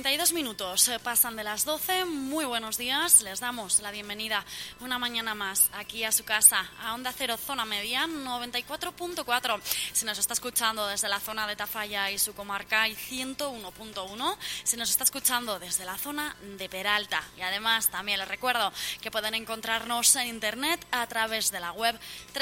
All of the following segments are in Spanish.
32 minutos pasan de las 12. Muy buenos días. Les damos la bienvenida una mañana más aquí a su casa, a Onda Cero Zona Media 94.4. Si nos está escuchando desde la zona de Tafalla y su comarca, y 101.1. Si nos está escuchando desde la zona de Peralta. Y además también les recuerdo que pueden encontrarnos en internet a través de la web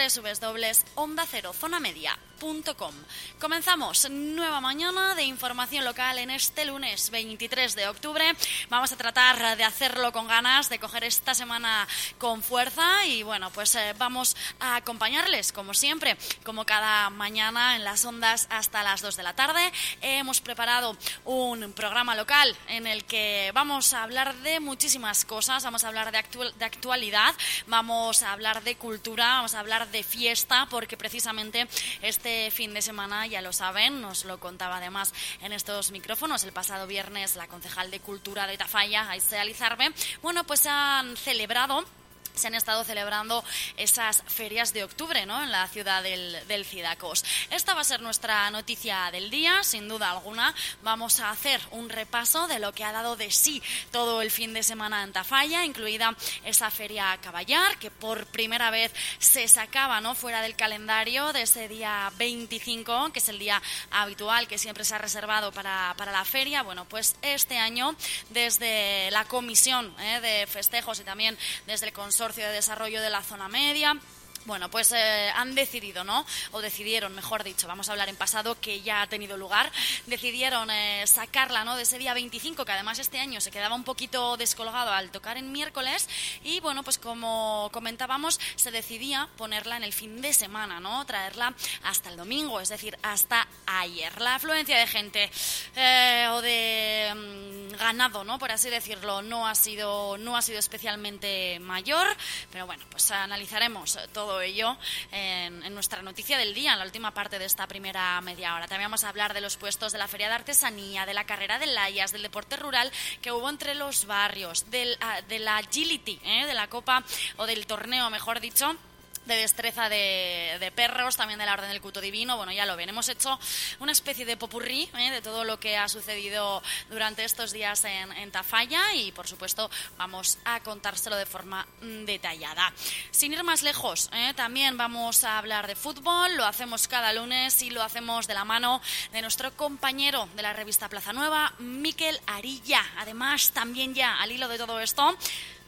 www.ondacerozonamedia.com. Comenzamos nueva mañana de información local en este lunes 23 de octubre. Vamos a tratar de hacerlo con ganas, de coger esta semana con fuerza y bueno, pues vamos a acompañarles como siempre, como cada mañana en las ondas hasta las 2 de la tarde. Hemos preparado un programa local en el que vamos a hablar de muchísimas cosas, vamos a hablar de actualidad, vamos a hablar de cultura, vamos a hablar de fiesta, porque precisamente este fin de semana, ya lo saben, nos lo contaba además en estos micrófonos el pasado viernes la concejal de Cultura de Tafalla, Aise Alizarbe, bueno, pues se han estado celebrando esas ferias de octubre, ¿no?, en la ciudad del Cidacos. Esta va a ser nuestra noticia del día, sin duda alguna. Vamos a hacer un repaso de lo que ha dado de sí todo el fin de semana en Tafalla, incluida esa feria Caballar, que por primera vez se sacaba, ¿no?, fuera del calendario de ese día 25, que es el día habitual que siempre se ha reservado para la feria. Bueno, pues este año, desde la comisión de festejos y también desde el Consorcio de Desarrollo de la Zona Media, bueno, pues han decidido, ¿no?, o decidieron, mejor dicho, vamos a hablar en pasado, que ya ha tenido lugar, decidieron sacarla, ¿no?, de ese día 25, que además este año se quedaba un poquito descolgado al tocar en miércoles, y bueno, pues como comentábamos, se decidía ponerla en el fin de semana, ¿no?, traerla hasta el domingo, es decir, hasta ayer. La afluencia de gente o de ganado, ¿no?, por así decirlo, no ha sido especialmente mayor, pero bueno, pues analizaremos todo ello en nuestra noticia del día, en la última parte de esta primera media hora. También vamos a hablar de los puestos de la Feria de Artesanía, de la carrera de layas, del deporte rural que hubo entre los barrios, de la agility, de la copa o del torneo, mejor dicho, de destreza de perros, también de la Orden del Culto Divino. Bueno, ya lo ven, hemos hecho una especie de popurrí de todo lo que ha sucedido durante estos días en Tafalla y, por supuesto, vamos a contárselo de forma detallada. Sin ir más lejos, también vamos a hablar de fútbol, lo hacemos cada lunes y lo hacemos de la mano de nuestro compañero de la revista Plaza Nueva, Mikel Arilla. Además, también ya al hilo de todo esto,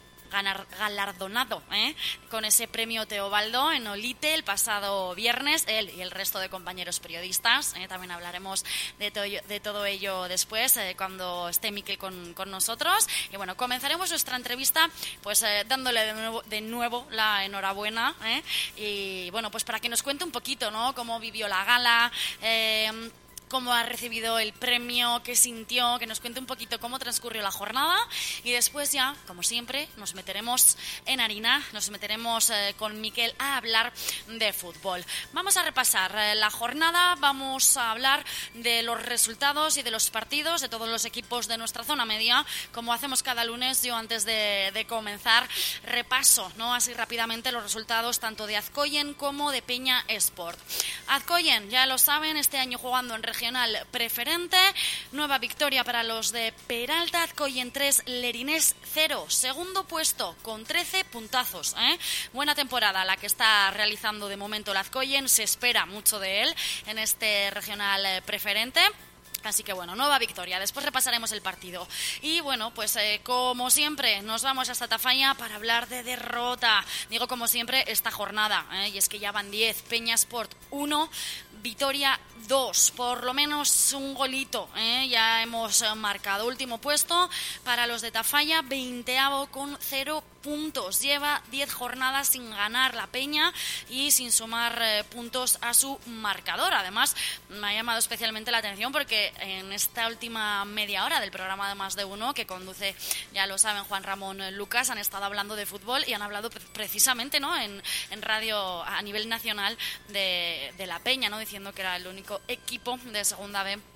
galardonado con ese premio Teobaldo en Olite el pasado viernes, él y el resto de compañeros periodistas. También hablaremos de todo ello después, cuando esté Mikel con nosotros. Y bueno, comenzaremos nuestra entrevista pues dándole de nuevo la enhorabuena, y bueno, pues para que nos cuente un poquito, ¿no?, cómo vivió la gala, cómo ha recibido el premio, qué sintió, que nos cuente un poquito cómo transcurrió la jornada y después ya, como siempre, nos meteremos en harina, nos meteremos con Mikel a hablar de fútbol. Vamos a repasar la jornada, vamos a hablar de los resultados y de los partidos de todos los equipos de nuestra zona media, como hacemos cada lunes. Yo antes de comenzar repaso, ¿no?, así rápidamente los resultados tanto de Azcoyen como de Peña Sport. Azcoyen, ya lo saben, este año jugando en regional preferente, nueva victoria para los de Peralta. Azcoyen 3, Lerinés 0, segundo puesto con 13 puntazos, buena temporada la que está realizando de momento el Azcoyen, se espera mucho de él en este regional preferente. Así que bueno, nueva victoria. Después repasaremos el partido. Y bueno, pues como siempre, nos vamos hasta Tafalla para hablar de derrota. Digo como siempre esta jornada, y es que ya van 10. Peña Sport 1, Vitoria 2, por lo menos un golito, ya hemos marcado. Último puesto para los de Tafalla, 20º con 0 puntos. Lleva 10 jornadas sin ganar la Peña y sin sumar puntos a su marcador. Además, me ha llamado especialmente la atención porque en esta última media hora del programa de Más de Uno, que conduce, ya lo saben, Juan Ramón Lucas, han estado hablando de fútbol y han hablado precisamente, ¿no?, en radio a nivel nacional de la Peña, ¿no?, diciendo que era el único equipo de segunda B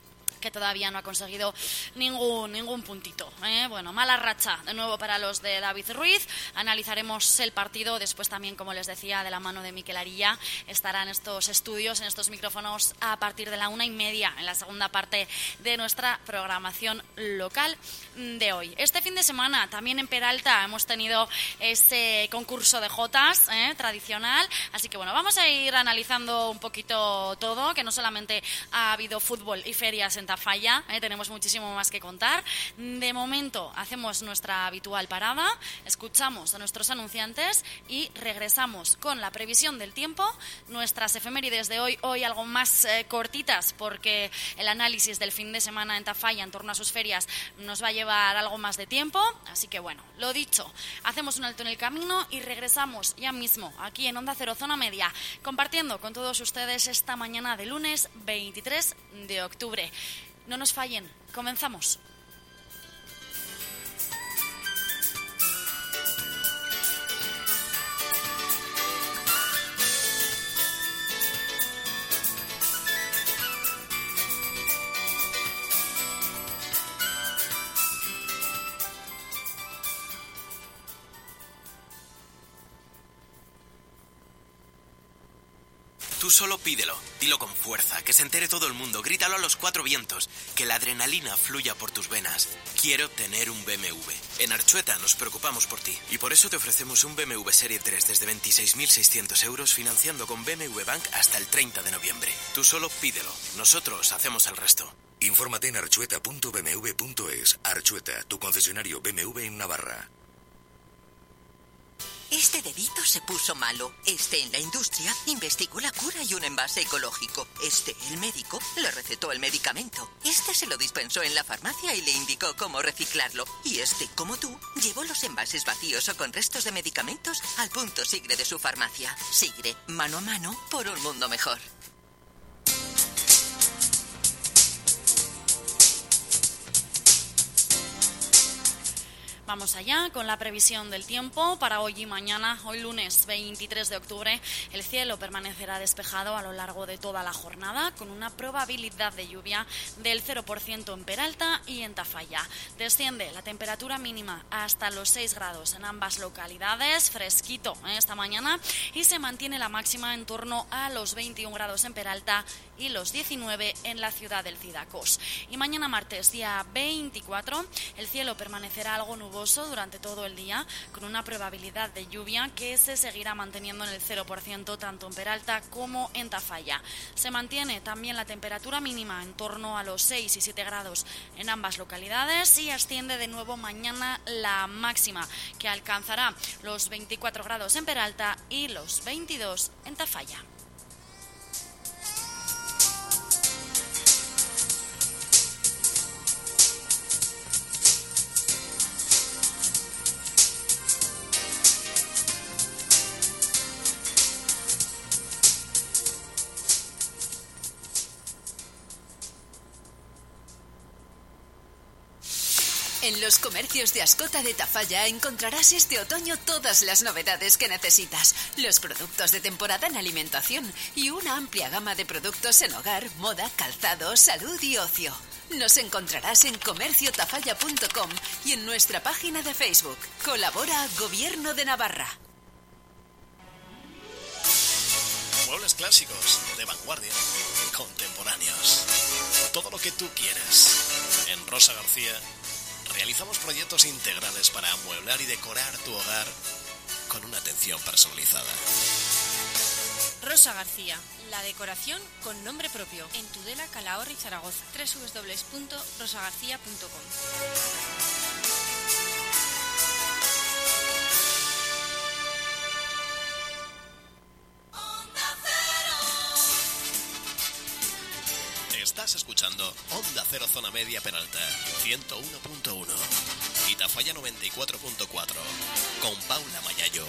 que todavía no ha conseguido ningún puntito. Bueno, mala racha de nuevo para los de David Ruiz. Analizaremos el partido después también, como les decía, de la mano de Mikel Arilla. Estará en estos estudios, en estos micrófonos, a partir de la 1:30 en la segunda parte de nuestra programación local de hoy. Este fin de semana también en Peralta hemos tenido ese concurso de jotas tradicional, así que bueno, vamos a ir analizando un poquito todo, que no solamente ha habido fútbol y ferias en Tafalla, tenemos muchísimo más que contar. De momento hacemos nuestra habitual parada, escuchamos a nuestros anunciantes y regresamos con la previsión del tiempo, nuestras efemérides de hoy algo más cortitas, porque el análisis del fin de semana en Tafalla en torno a sus ferias nos va a llevar algo más de tiempo, así que bueno, lo dicho, hacemos un alto en el camino y regresamos ya mismo aquí en Onda Cero Zona Media, compartiendo con todos ustedes esta mañana de lunes 23 de octubre. No nos fallen, comenzamos. Tú solo pídelo, dilo con fuerza, que se entere todo el mundo, grítalo a los 4 vientos, que la adrenalina fluya por tus venas. Quiero tener un BMW. En Archueta nos preocupamos por ti y por eso te ofrecemos un BMW Serie 3 desde 26.600 euros financiando con BMW Bank hasta el 30 de noviembre. Tú solo pídelo, nosotros hacemos el resto. Infórmate en archueta.bmw.es. Archueta, tu concesionario BMW en Navarra. Este dedito se puso malo. Este en la industria investigó la cura y un envase ecológico. Este, el médico, le recetó el medicamento. Este se lo dispensó en la farmacia y le indicó cómo reciclarlo. Y este, como tú, llevó los envases vacíos o con restos de medicamentos al punto Sigre de su farmacia. Sigre, mano a mano, por un mundo mejor. Vamos allá con la previsión del tiempo para hoy y mañana. Hoy lunes 23 de octubre el cielo permanecerá despejado a lo largo de toda la jornada con una probabilidad de lluvia del 0% en Peralta y en Tafalla. Desciende la temperatura mínima hasta los 6 grados en ambas localidades, fresquito esta mañana, y se mantiene la máxima en torno a los 21 grados en Peralta y los 19 en la ciudad del Cidacos. Y mañana martes, día 24, el cielo permanecerá algo nuboso durante todo el día, con una probabilidad de lluvia que se seguirá manteniendo en el 0% tanto en Peralta como en Tafalla. Se mantiene también la temperatura mínima en torno a los 6 y 7 grados en ambas localidades y asciende de nuevo mañana la máxima, que alcanzará los 24 grados en Peralta y los 22 en Tafalla. En los comercios de Ascota de Tafalla encontrarás este otoño todas las novedades que necesitas, los productos de temporada en alimentación y una amplia gama de productos en hogar, moda, calzado, salud y ocio. Nos encontrarás en comerciotafalla.com y en nuestra página de Facebook. Colabora Gobierno de Navarra. Muebles clásicos, de vanguardia, contemporáneos. Todo lo que tú quieras. En Rosa García realizamos proyectos integrales para amueblar y decorar tu hogar con una atención personalizada. Rosa García, la decoración con nombre propio. En Tudela, Calahorra y Zaragoza. www.rosagarcía.com. Estás escuchando Onda Cero Zona Media Peralta 101.1 y Tafalla 94.4 con Paula Mayayo.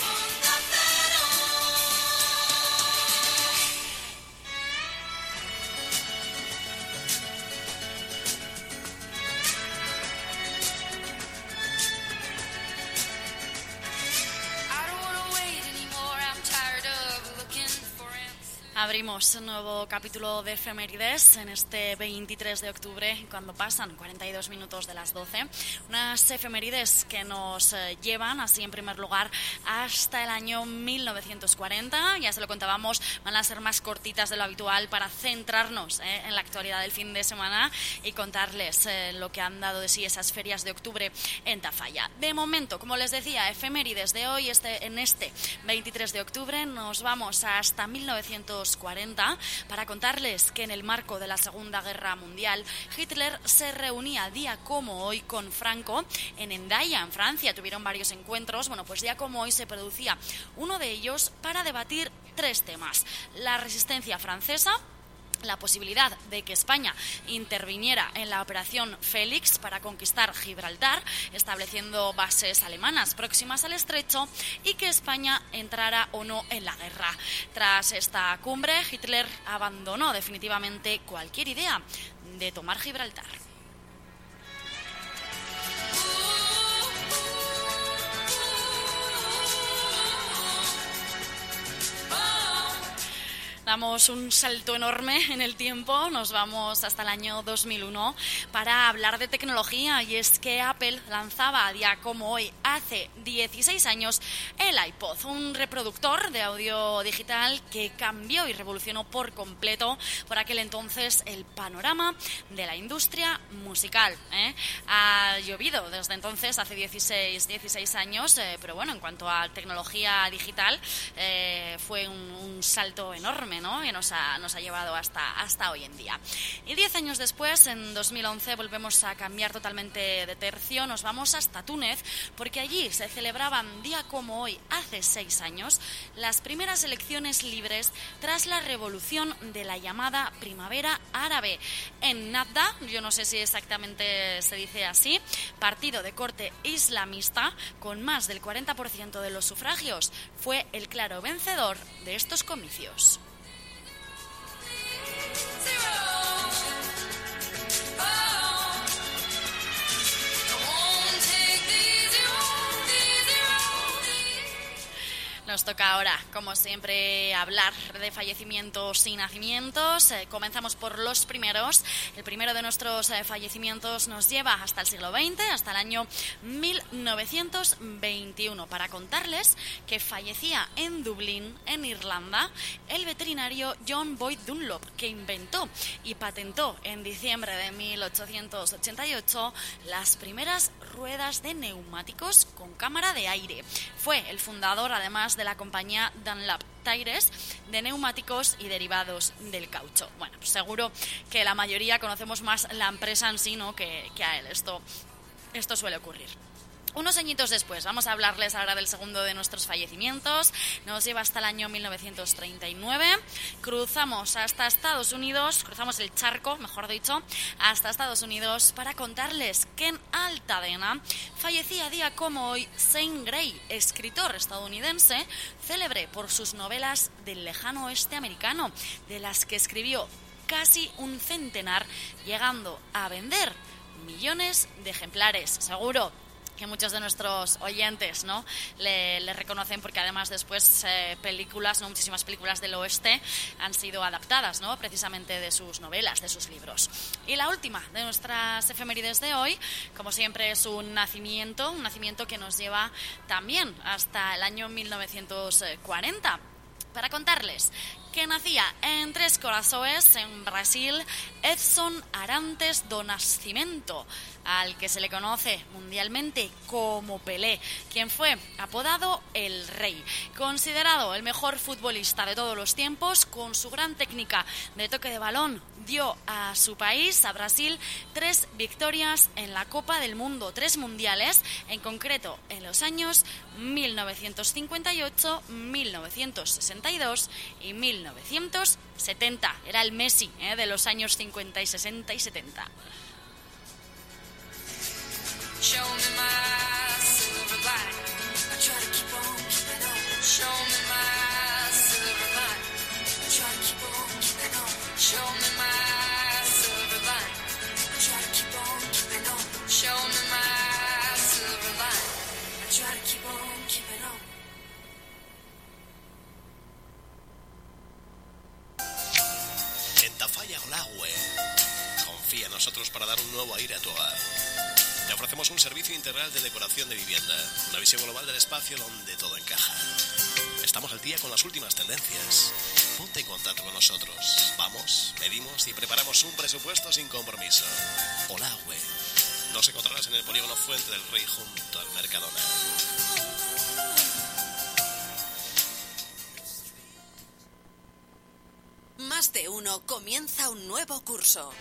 Abrimos un nuevo capítulo de efemérides en este 23 de octubre, cuando pasan 42 minutos de las 12. Unas efemérides que nos llevan, así en primer lugar, hasta el año 1940. Ya se lo contábamos, van a ser más cortitas de lo habitual para centrarnos en la actualidad del fin de semana y contarles lo que han dado de sí esas ferias de octubre en Tafalla. De momento, como les decía, efemérides de hoy, en este 23 de octubre, nos vamos hasta 1940 para contarles que en el marco de la Segunda Guerra Mundial, Hitler se reunía día como hoy con Franco en Hendaya, en Francia. Tuvieron varios encuentros. Bueno, pues día como hoy se producía uno de ellos para debatir tres temas: la resistencia francesa, la posibilidad de que España interviniera en la operación Félix para conquistar Gibraltar, estableciendo bases alemanas próximas al estrecho, y que España entrara o no en la guerra. Tras esta cumbre, Hitler abandonó definitivamente cualquier idea de tomar Gibraltar. Damos un salto enorme en el tiempo, nos vamos hasta el año 2001 para hablar de tecnología, y es que Apple lanzaba a día como hoy, hace 16 años, el iPod, un reproductor de audio digital que cambió y revolucionó por completo por aquel entonces el panorama de la industria musical. Ha llovido desde entonces, hace 16 años, pero bueno, en cuanto a tecnología digital, fue un salto enorme, ¿no? Que nos ha llevado hasta hoy en día. Y 10 años después, en 2011, volvemos a cambiar totalmente de tercio. Nos vamos hasta Túnez, porque allí se celebraban, día como hoy, hace 6 años, las primeras elecciones libres tras la revolución de la llamada Primavera Árabe. En Nabda, yo no sé si exactamente se dice así, partido de corte islamista, con más del 40% de los sufragios, fue el claro vencedor de estos comicios. Nos toca ahora, como siempre, hablar de fallecimientos y nacimientos. Comenzamos por los primeros. El primero de nuestros fallecimientos nos lleva hasta el siglo XX, hasta el año 1921, para contarles que fallecía en Dublín, en Irlanda, el veterinario John Boyd Dunlop, que inventó y patentó en diciembre de 1888 las primeras ruedas de neumáticos con cámara de aire. Fue el fundador, además, de la compañía Dunlop Tires, de neumáticos y derivados del caucho. Bueno, pues seguro que la mayoría conocemos más la empresa en sí, ¿no?, que a él. Esto suele ocurrir. Unos añitos después, vamos a hablarles ahora del segundo de nuestros fallecimientos. Nos lleva hasta el año 1939. Cruzamos hasta Estados Unidos, cruzamos el charco, mejor dicho, hasta Estados Unidos, para contarles que en Altadena fallecía día como hoy Zane Grey, escritor estadounidense, célebre por sus novelas del lejano oeste americano, de las que escribió casi un centenar, llegando a vender millones de ejemplares. Seguro que muchos de nuestros oyentes, ¿no?, le reconocen, porque además después películas, ¿no?, muchísimas películas del oeste han sido adaptadas, ¿no?, precisamente de sus novelas, de sus libros. Y la última de nuestras efemérides de hoy, como siempre, es un nacimiento que nos lleva también hasta el año 1940, para contarles que nacía en Três Corações, en Brasil, Edson Arantes do Nascimento, al que se le conoce mundialmente como Pelé, quien fue apodado el Rey, considerado el mejor futbolista de todos los tiempos. Con su gran técnica de toque de balón, dio a su país, a Brasil, 3 victorias en la Copa del Mundo, 3 mundiales, en concreto en los años 1958, 1962 y 1970. Era el Messi de los años 50 y 60 y 70. Show me my silver lining. I try to keep on keeping on. Show me my silver lining. I try to keep on keeping on. Show me my silver lining. I try to keep on keeping on. Show me my silver lining. I try to keep on keeping on. Confía en nosotros para dar un nuevo aire a tu hogar. Te ofrecemos un servicio integral de decoración de vivienda, una visión global del espacio donde todo encaja. Estamos al día con las últimas tendencias. Ponte en contacto con nosotros. Vamos, medimos y preparamos un presupuesto sin compromiso. Olagüe. Nos encontrarás en el polígono Fuente del Rey junto al Mercadona. Más de uno comienza un nuevo curso.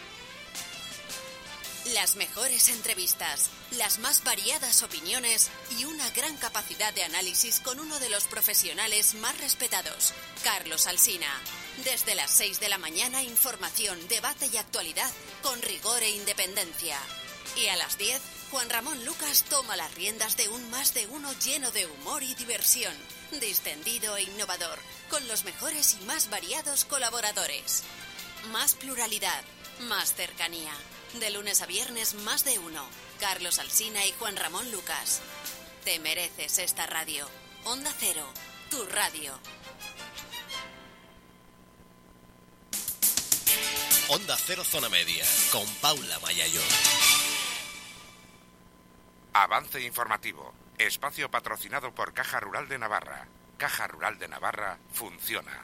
Las mejores entrevistas, las más variadas opiniones y una gran capacidad de análisis con uno de los profesionales más respetados, Carlos Alsina. Desde las 6 de la mañana, información, debate y actualidad con rigor e independencia. Y a las 10, Juan Ramón Lucas toma las riendas de un Más de Uno lleno de humor y diversión, distendido e innovador, con los mejores y más variados colaboradores. Más pluralidad, más cercanía. De lunes a viernes, Más de Uno. Carlos Alsina y Juan Ramón Lucas. Te mereces esta radio. Onda Cero, tu radio. Onda Cero Zona Media, con Paula Mayayo. Avance informativo. Espacio patrocinado por Caja Rural de Navarra. Caja Rural de Navarra funciona.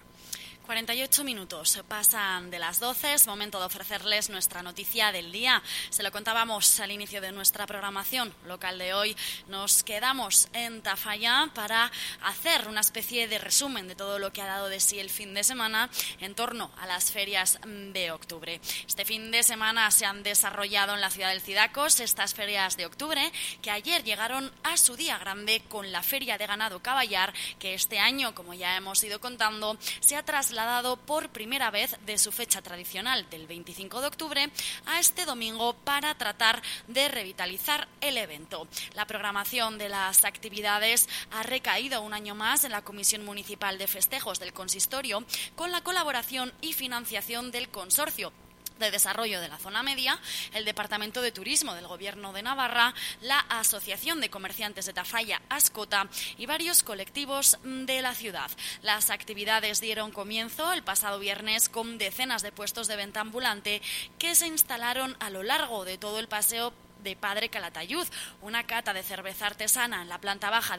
48 minutos pasan de las 12, es momento de ofrecerles nuestra noticia del día. Se lo contábamos al inicio de nuestra programación local de hoy. Nos quedamos en Tafalla para hacer una especie de resumen de todo lo que ha dado de sí el fin de semana en torno a las ferias de octubre. Este fin de semana se han desarrollado en la ciudad del Cidacos estas ferias de octubre que ayer llegaron a su día grande con la Feria de Ganado Caballar, que este año, como ya hemos ido contando, se ha trasladado por primera vez de su fecha tradicional del 25 de octubre a este domingo para tratar de revitalizar el evento. La programación de las actividades ha recaído un año más en la Comisión Municipal de Festejos del Consistorio con la colaboración y financiación del Consorcio de Desarrollo de la Zona Media, el Departamento de Turismo del Gobierno de Navarra, la Asociación de Comerciantes de Tafalla, Ascota, y varios colectivos de la ciudad. Las actividades dieron comienzo el pasado viernes con decenas de puestos de venta ambulante que se instalaron a lo largo de todo el paseo de Padre Calatayud, una cata de cerveza artesana en la planta baja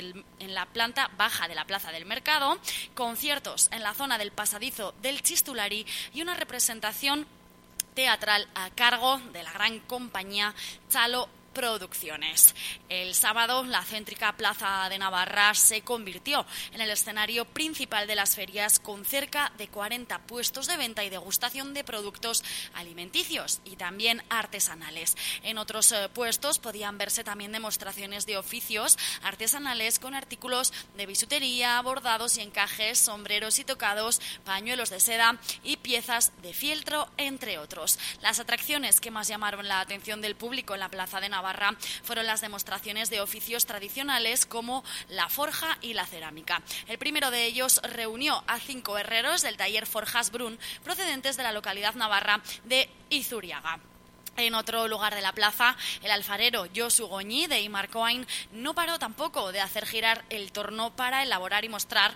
en la planta baja de la Plaza del Mercado, conciertos en la zona del pasadizo del Chistulari y una representación teatral a cargo de la gran compañía Chalo Producciones. El sábado, la céntrica Plaza de Navarra se convirtió en el escenario principal de las ferias con cerca de 40 puestos de venta y degustación de productos alimenticios y también artesanales. En otros puestos podían verse también demostraciones de oficios artesanales con artículos de bisutería, bordados y encajes, sombreros y tocados, pañuelos de seda y piezas de fieltro, entre otros. Las atracciones que más llamaron la atención del público en la Plaza de Navarra fueron las demostraciones de oficios tradicionales como la forja y la cerámica. El primero de ellos reunió a 5 herreros del taller Forjas Brun procedentes de la localidad navarra de Izuriaga. En otro lugar de la plaza, el alfarero Josu Goñi de Imarcoain no paró tampoco de hacer girar el torno para elaborar y mostrar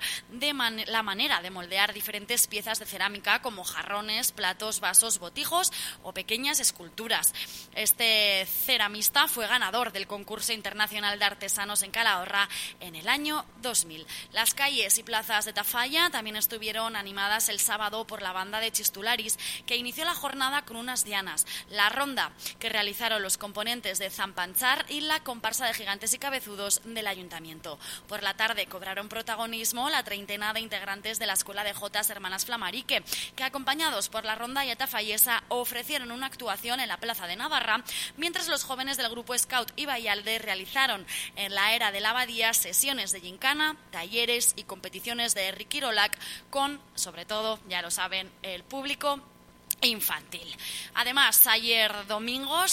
la manera de moldear diferentes piezas de cerámica como jarrones, platos, vasos, botijos o pequeñas esculturas. Este ceramista fue ganador del concurso internacional de artesanos en Calahorra en el año 2000. Las calles y plazas de Tafalla también estuvieron animadas el sábado por la banda de Chistularis, que inició la jornada con unas dianas, la ronda que realizaron los componentes de Zampanchar y la comparsa de gigantes y cabezudos del ayuntamiento. Por la tarde cobraron protagonismo la treintena de integrantes de la Escuela de Jotas Hermanas Flamarique, que acompañados por la ronda yatafallesa ofrecieron una actuación en la Plaza de Navarra, mientras los jóvenes del grupo Scout y Vallalde realizaron en la era de la Abadía sesiones de gincana, talleres y competiciones de Ricky Rolac con, sobre todo, ya lo saben, el público infantil. Además, ayer domingo,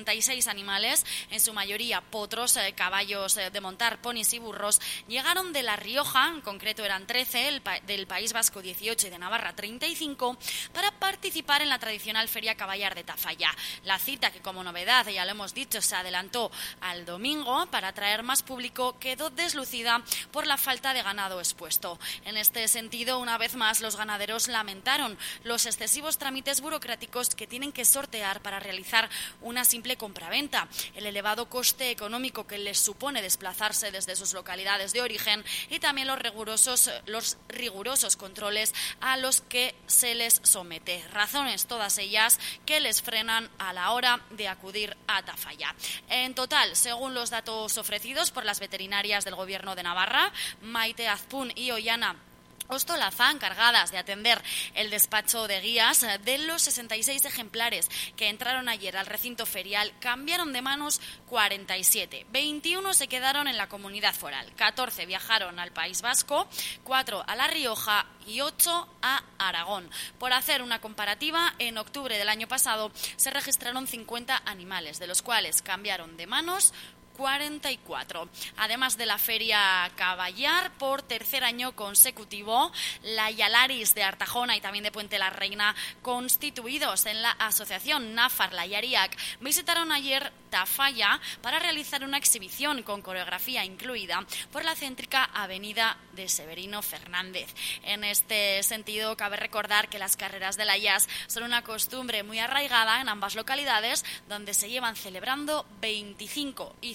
66 animales, en su mayoría potros, caballos de montar, ponis y burros, llegaron de La Rioja, en concreto eran 13, del País Vasco 18 y de Navarra 35, para participar en la tradicional Feria Caballar de Tafalla. La cita, que como novedad, ya lo hemos dicho, se adelantó al domingo para atraer más público, quedó deslucida por la falta de ganado expuesto. En este sentido, una vez más, los ganaderos lamentaron los excesivos trámites trámites burocráticos que tienen que sortear para realizar una simple compraventa, el elevado coste económico que les supone desplazarse desde sus localidades de origen y también los rigurosos controles a los que se les somete. Razones todas ellas que les frenan a la hora de acudir a Tafalla. En total, según los datos ofrecidos por las veterinarias del Gobierno de Navarra, Maite Azpun y Ollana Ostolaza, encargadas de atender el despacho de guías, de los 66 ejemplares que entraron ayer al recinto ferial, cambiaron de manos 47. 21 se quedaron en la comunidad foral, 14 viajaron al País Vasco, 4 a La Rioja y 8 a Aragón. Por hacer una comparativa, en octubre del año pasado se registraron 50 animales, de los cuales cambiaron de manos 44. Además de la Feria Caballar, por tercer año consecutivo, la Yalaris de Artajona y también de Puente la Reina, constituidos en la asociación Nafar Layariak, visitaron ayer Tafalla para realizar una exhibición con coreografía incluida por la céntrica avenida de Severino Fernández. En este sentido, cabe recordar que las carreras de la Yas son una costumbre muy arraigada en ambas localidades, donde se llevan celebrando 25 y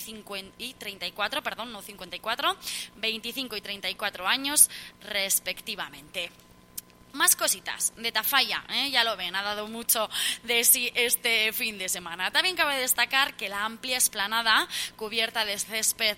34 años respectivamente. Más cositas de Tafalla, ya lo ven, ha dado mucho de sí este fin de semana. También cabe destacar que la amplia explanada cubierta de césped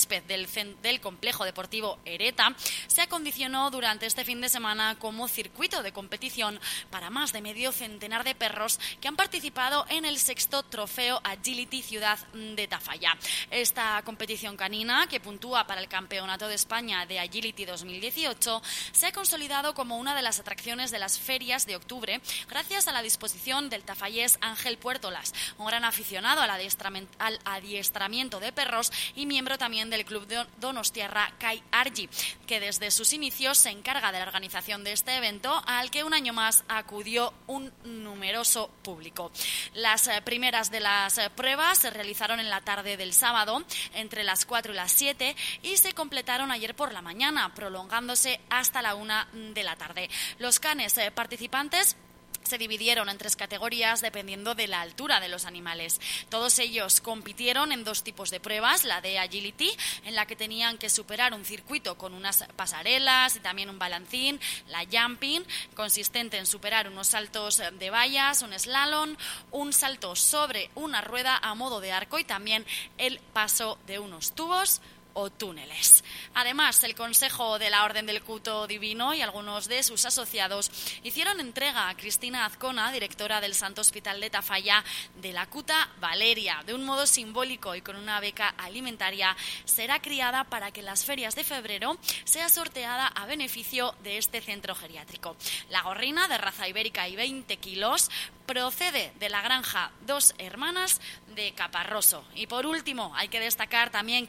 del complejo deportivo Ereta se acondicionó durante este fin de semana como circuito de competición para más de medio centenar de perros que han participado en el 6º Trofeo Agility Ciudad de Tafalla. Esta competición canina, que puntúa para el Campeonato de España de Agility 2018, se ha consolidado como una de las atracciones de las ferias de octubre, gracias a la disposición del tafallés Ángel Puertolas, un gran aficionado al adiestramiento de perros y miembro también del club de donostiarra Kai Argi, que desde sus inicios se encarga de la organización de este evento, al que un año más acudió un numeroso público. Las primeras de las pruebas se realizaron en la tarde del sábado, entre las 4 y las 7, y se completaron ayer por la mañana, prolongándose hasta la 1 de la tarde. Los canes participantes se dividieron en 3 categorías dependiendo de la altura de los animales. Todos ellos compitieron en 2 tipos de pruebas, la de agility, en la que tenían que superar un circuito con unas pasarelas y también un balancín, la jumping, consistente en superar unos saltos de vallas, un slalom, un salto sobre una rueda a modo de arco y también el paso de unos tubos o túneles. Además, el Consejo de la Orden del Culto Divino y algunos de sus asociados hicieron entrega a Cristina Azcona, directora del Santo Hospital de Tafalla, de la Cuta Valeria. De un modo simbólico y con una beca alimentaria, será criada para que en las ferias de febrero sea sorteada a beneficio de este centro geriátrico. La gorrina, de raza ibérica y 20 kilos, procede de la granja Dos Hermanas de Caparroso. Y por último, hay que destacar también,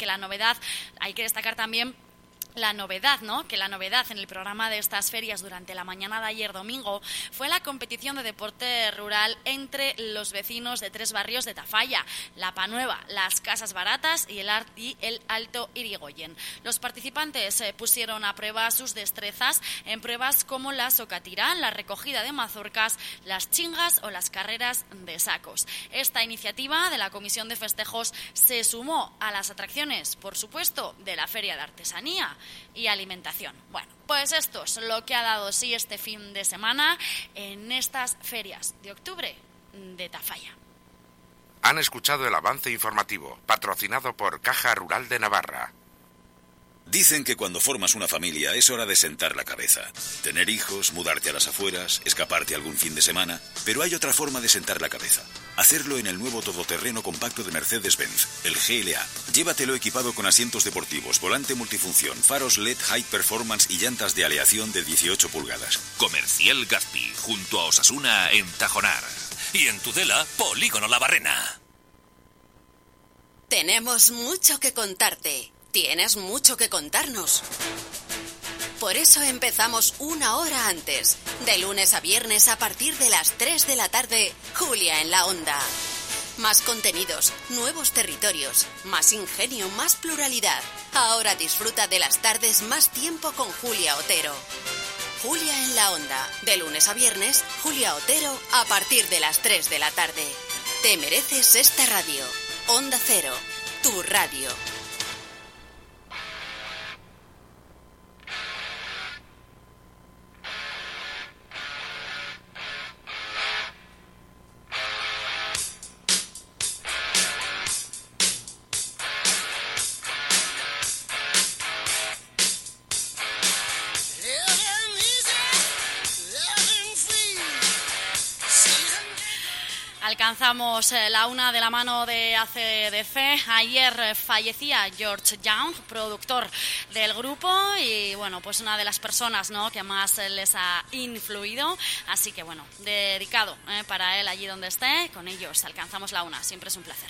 ¿no? Que la novedad en el programa de estas ferias durante la mañana de ayer domingo fue la competición de deporte rural entre los vecinos de 3 barrios de Tafalla, La Panueva, Las Casas Baratas y el Alto Irigoyen. Los participantes pusieron a prueba sus destrezas en pruebas como la socatira, la recogida de mazorcas, las chingas o las carreras de sacos. Esta iniciativa de la Comisión de Festejos se sumó a las atracciones, por supuesto, de la Feria de Artesanía y Alimentación. Bueno, pues esto es lo que ha dado sí este fin de semana en estas ferias de octubre de Tafalla. Han escuchado el avance informativo, patrocinado por Caja Rural de Navarra. Dicen que cuando formas una familia es hora de sentar la cabeza. Tener hijos, mudarte a las afueras, escaparte algún fin de semana. Pero hay otra forma de sentar la cabeza. Hacerlo en el nuevo todoterreno compacto de Mercedes-Benz, el GLA. Llévatelo equipado con asientos deportivos, volante multifunción, faros LED High Performance y llantas de aleación de 18 pulgadas. Comercial Gazpi, junto a Osasuna en Tajonar. Y en Tudela, Polígono La Barrena. Tenemos mucho que contarte. Tienes mucho que contarnos. Por eso empezamos 1 hora antes. De lunes a viernes a partir de las 3 de la tarde, Julia en la Onda. Más contenidos, nuevos territorios, más ingenio, más pluralidad. Ahora disfruta de las tardes más tiempo con Julia Otero. Julia en la Onda. De lunes a viernes, Julia Otero a partir de las 3 de la tarde. Te mereces esta radio. Onda Cero, tu radio. Alcanzamos la una de la mano de AC/DC. Ayer fallecía George Young, productor del grupo y bueno, pues una de las personas, ¿no?, que más les ha influido. Así que bueno, dedicado para él allí donde esté. Con ellos alcanzamos la una. Siempre es un placer.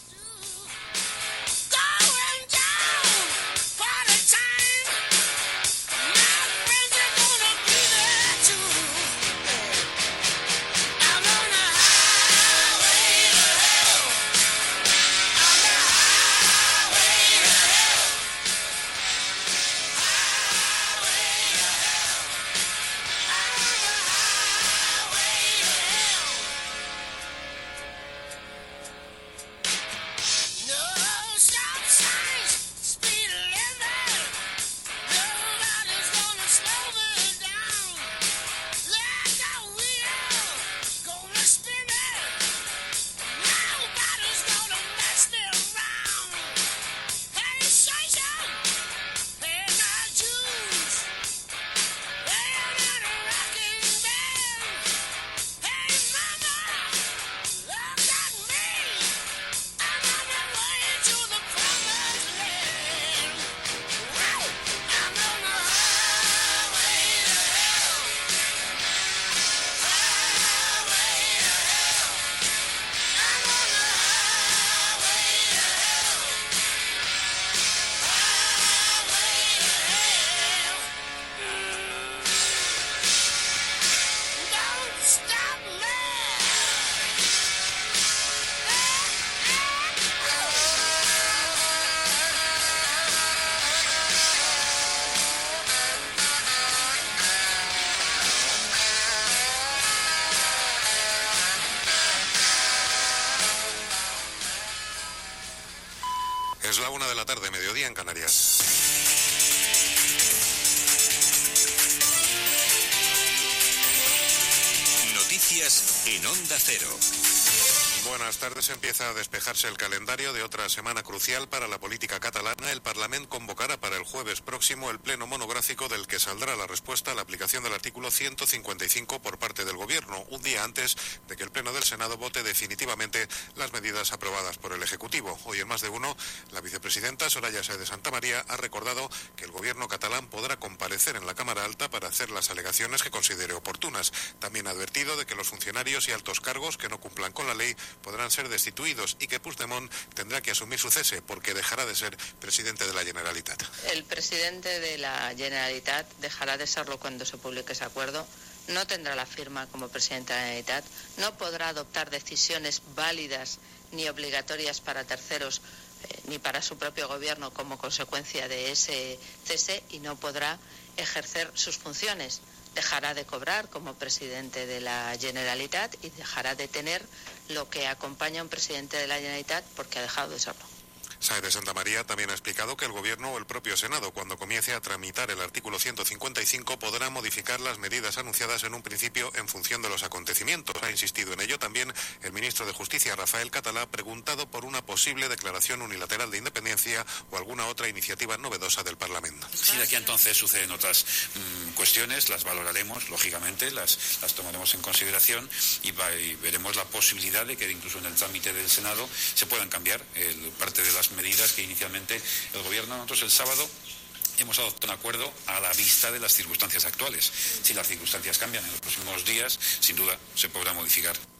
Es la 1 de la tarde, mediodía en Canarias. Noticias en Onda Cero. Buenas tardes. Empieza a despejarse el calendario de otra semana crucial para la política catalana. El Parlamento convocará para el jueves próximo el pleno monográfico del que saldrá la respuesta a la aplicación del artículo 155 por parte del Gobierno, un día antes de que el pleno del Senado vote definitivamente las medidas aprobadas por el Ejecutivo. Hoy en Más de Uno, la vicepresidenta Soraya Sáez de Santamaría ha recordado que el Gobierno catalán podrá comparecer en la Cámara Alta para hacer las alegaciones que considere oportunas. También ha advertido de que los funcionarios y altos cargos que no cumplan con la ley podrán ser destituidos y que Puigdemont tendrá que asumir su cese porque dejará de ser presidente de la Generalitat. El presidente de la Generalitat dejará de serlo cuando se publique ese acuerdo. No tendrá la firma como presidente de la Generalitat. No podrá adoptar decisiones válidas ni obligatorias para terceros ni para su propio gobierno como consecuencia de ese cese y no podrá ejercer sus funciones. Dejará de cobrar como presidente de la Generalitat y dejará de tener lo que acompaña a un presidente de la Generalitat porque ha dejado de serlo. Sáez de Santamaría también ha explicado que el Gobierno o el propio Senado, cuando comience a tramitar el artículo 155, podrá modificar las medidas anunciadas en un principio en función de los acontecimientos. Ha insistido en ello también el ministro de Justicia, Rafael Català, preguntado por una posible declaración unilateral de independencia o alguna otra iniciativa novedosa del Parlamento. Si de aquí a entonces suceden otras cuestiones, las valoraremos, lógicamente, las tomaremos en consideración y veremos la posibilidad de que incluso en el trámite del Senado se puedan cambiar parte de las medidas que inicialmente el Gobierno. Nosotros el sábado hemos adoptado un acuerdo a la vista de las circunstancias actuales. Si las circunstancias cambian en los próximos días, sin duda se podrá modificar.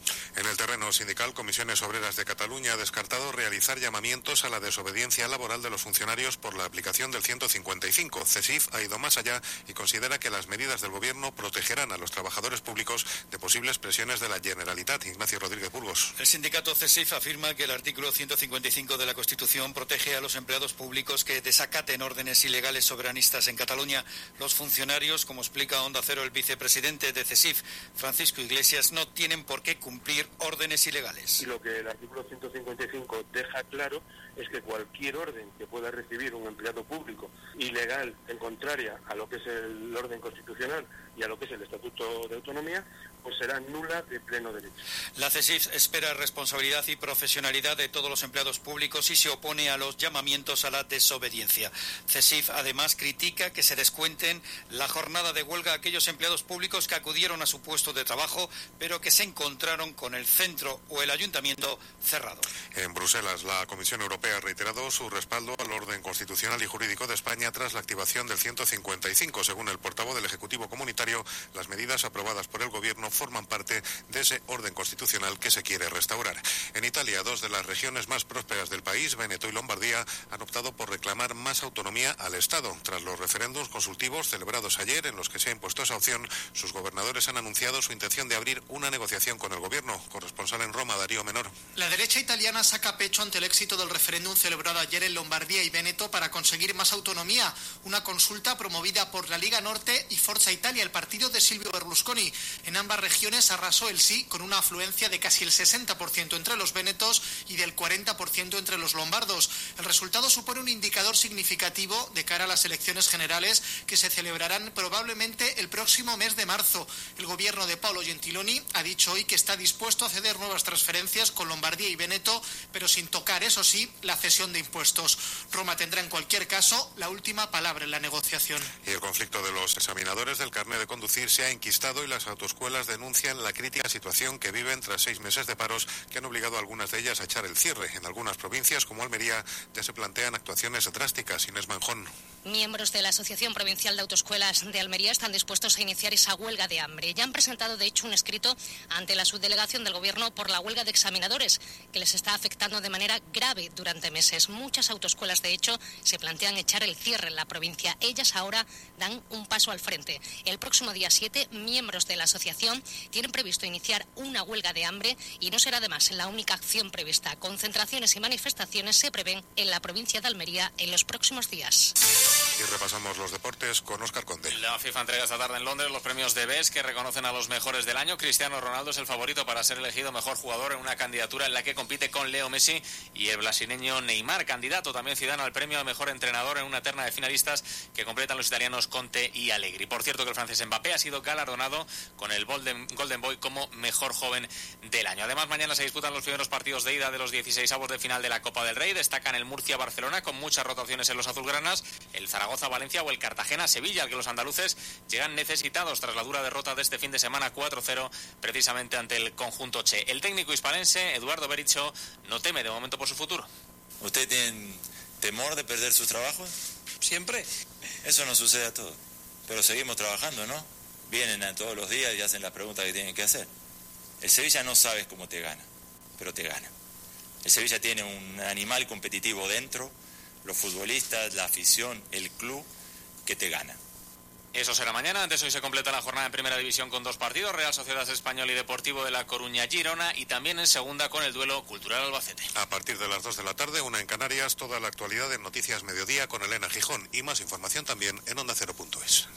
En el terreno sindical, Comisiones Obreras de Cataluña ha descartado realizar llamamientos a la desobediencia laboral de los funcionarios por la aplicación del 155. CESIF ha ido más allá y considera que las medidas del Gobierno protegerán a los trabajadores públicos de posibles presiones de la Generalitat. Ignacio Rodríguez Burgos. El sindicato CESIF afirma que el artículo 155 de la Constitución protege a los empleados públicos que desacaten órdenes ilegales soberanistas en Cataluña. Los funcionarios, como explica Onda Cero el vicepresidente de CESIF, Francisco Iglesias, no tienen por qué cumplir órdenes ilegales. Y lo que el artículo 155 deja claro es que cualquier orden que pueda recibir un empleado público ilegal, en contraria a lo que es el orden constitucional y a lo que es el Estatuto de Autonomía, pues será nula de pleno derecho. La CESIF espera responsabilidad y profesionalidad de todos los empleados públicos y se opone a los llamamientos a la desobediencia. CESIF además critica que se descuenten la jornada de huelga a aquellos empleados públicos que acudieron a su puesto de trabajo, pero que se encontraron con el centro o el ayuntamiento cerrado. En Bruselas, la Comisión Europea ha reiterado su respaldo al orden constitucional y jurídico de España tras la activación del 155. Según el portavoz del Ejecutivo Comunitario, las medidas aprobadas por el Gobierno forman parte de ese orden constitucional que se quiere restaurar. En Italia, dos de las regiones más prósperas del país, Véneto y Lombardía, han optado por reclamar más autonomía al Estado. Tras los referéndums consultivos celebrados ayer, en los que se ha impuesto esa opción, sus gobernadores han anunciado su intención de abrir una negociación con el Gobierno. Corresponsal en Roma, Darío Menor. La derecha italiana saca pecho ante el éxito del referéndum celebrado ayer en Lombardía y Véneto para conseguir más autonomía. Una consulta promovida por la Liga Norte y Forza Italia, el partido de Silvio Berlusconi. En ambas regiones arrasó el sí, con una afluencia de casi el 60% entre los vénetos y del 40% entre los lombardos. El resultado supone un indicador significativo de cara a las elecciones generales que se celebrarán probablemente el próximo mes de marzo. El gobierno de Paolo Gentiloni ha dicho hoy que está dispuesto a ceder nuevas transferencias con Lombardía y Véneto, pero sin tocar, eso sí, la cesión de impuestos. Roma tendrá en cualquier caso la última palabra en la negociación. Y el conflicto de los examinadores del carnet de conducir se ha enquistado y las autoescuelas denuncian la crítica situación que viven tras 6 meses de paros que han obligado a algunas de ellas a echar el cierre. En algunas provincias, como Almería, ya se plantean actuaciones drásticas. Inés Manjón. Miembros de la Asociación Provincial de Autoescuelas de Almería están dispuestos a iniciar esa huelga de hambre. Ya han presentado, de hecho, un escrito ante la subdelegación del Gobierno por la huelga de examinadores, que les está afectando de manera grave durante meses. Muchas autoescuelas, de hecho, se plantean echar el cierre en la provincia. Ellas ahora dan un paso al frente. El próximo día 7, miembros de la asociación tienen previsto iniciar una huelga de hambre y no será además la única acción prevista. Concentraciones y manifestaciones se prevén en la provincia de Almería en los próximos días. Y repasamos los deportes con Óscar Conde. La FIFA entrega esta tarde en Londres los premios de BES que reconocen a los mejores del año. Cristiano Ronaldo es el favorito para ser elegido mejor jugador en una candidatura en la que compite con Leo Messi y el brasileño Neymar, candidato también Zidane al premio a mejor entrenador en una terna de finalistas que completan los italianos Conte y Allegri. Por cierto, que el francés Mbappé ha sido galardonado con el Golden Boy como mejor joven del año. Además, mañana se disputan los primeros partidos de ida de los 16avos de final de la Copa del Rey. Destacan el Murcia-Barcelona con muchas rotaciones en los azulgranas, el Zaragoza-Valencia o el Cartagena-Sevilla, al que los andaluces llegan necesitados tras la dura derrota de este fin de semana 4-0 precisamente ante el conjunto Che. El técnico hispalense Eduardo Berizzo no teme de momento por su futuro. ¿Usted tiene temor de perder sus trabajos? Siempre. Eso nos sucede a todos. Pero seguimos trabajando, ¿no? Vienen todos los días y hacen las preguntas que tienen que hacer. El Sevilla no sabes cómo te gana, pero te gana. El Sevilla tiene un animal competitivo dentro, los futbolistas, la afición, el club, que te gana. Eso será mañana. Antes, hoy se completa la jornada en Primera División con 2 partidos, Real Sociedad Español y Deportivo de La Coruña Girona, y también en Segunda con el duelo Cultural Albacete. A partir de las 2 de la tarde, una en Canarias, toda la actualidad en Noticias Mediodía con Elena Gijón y más información también en ondacero.es.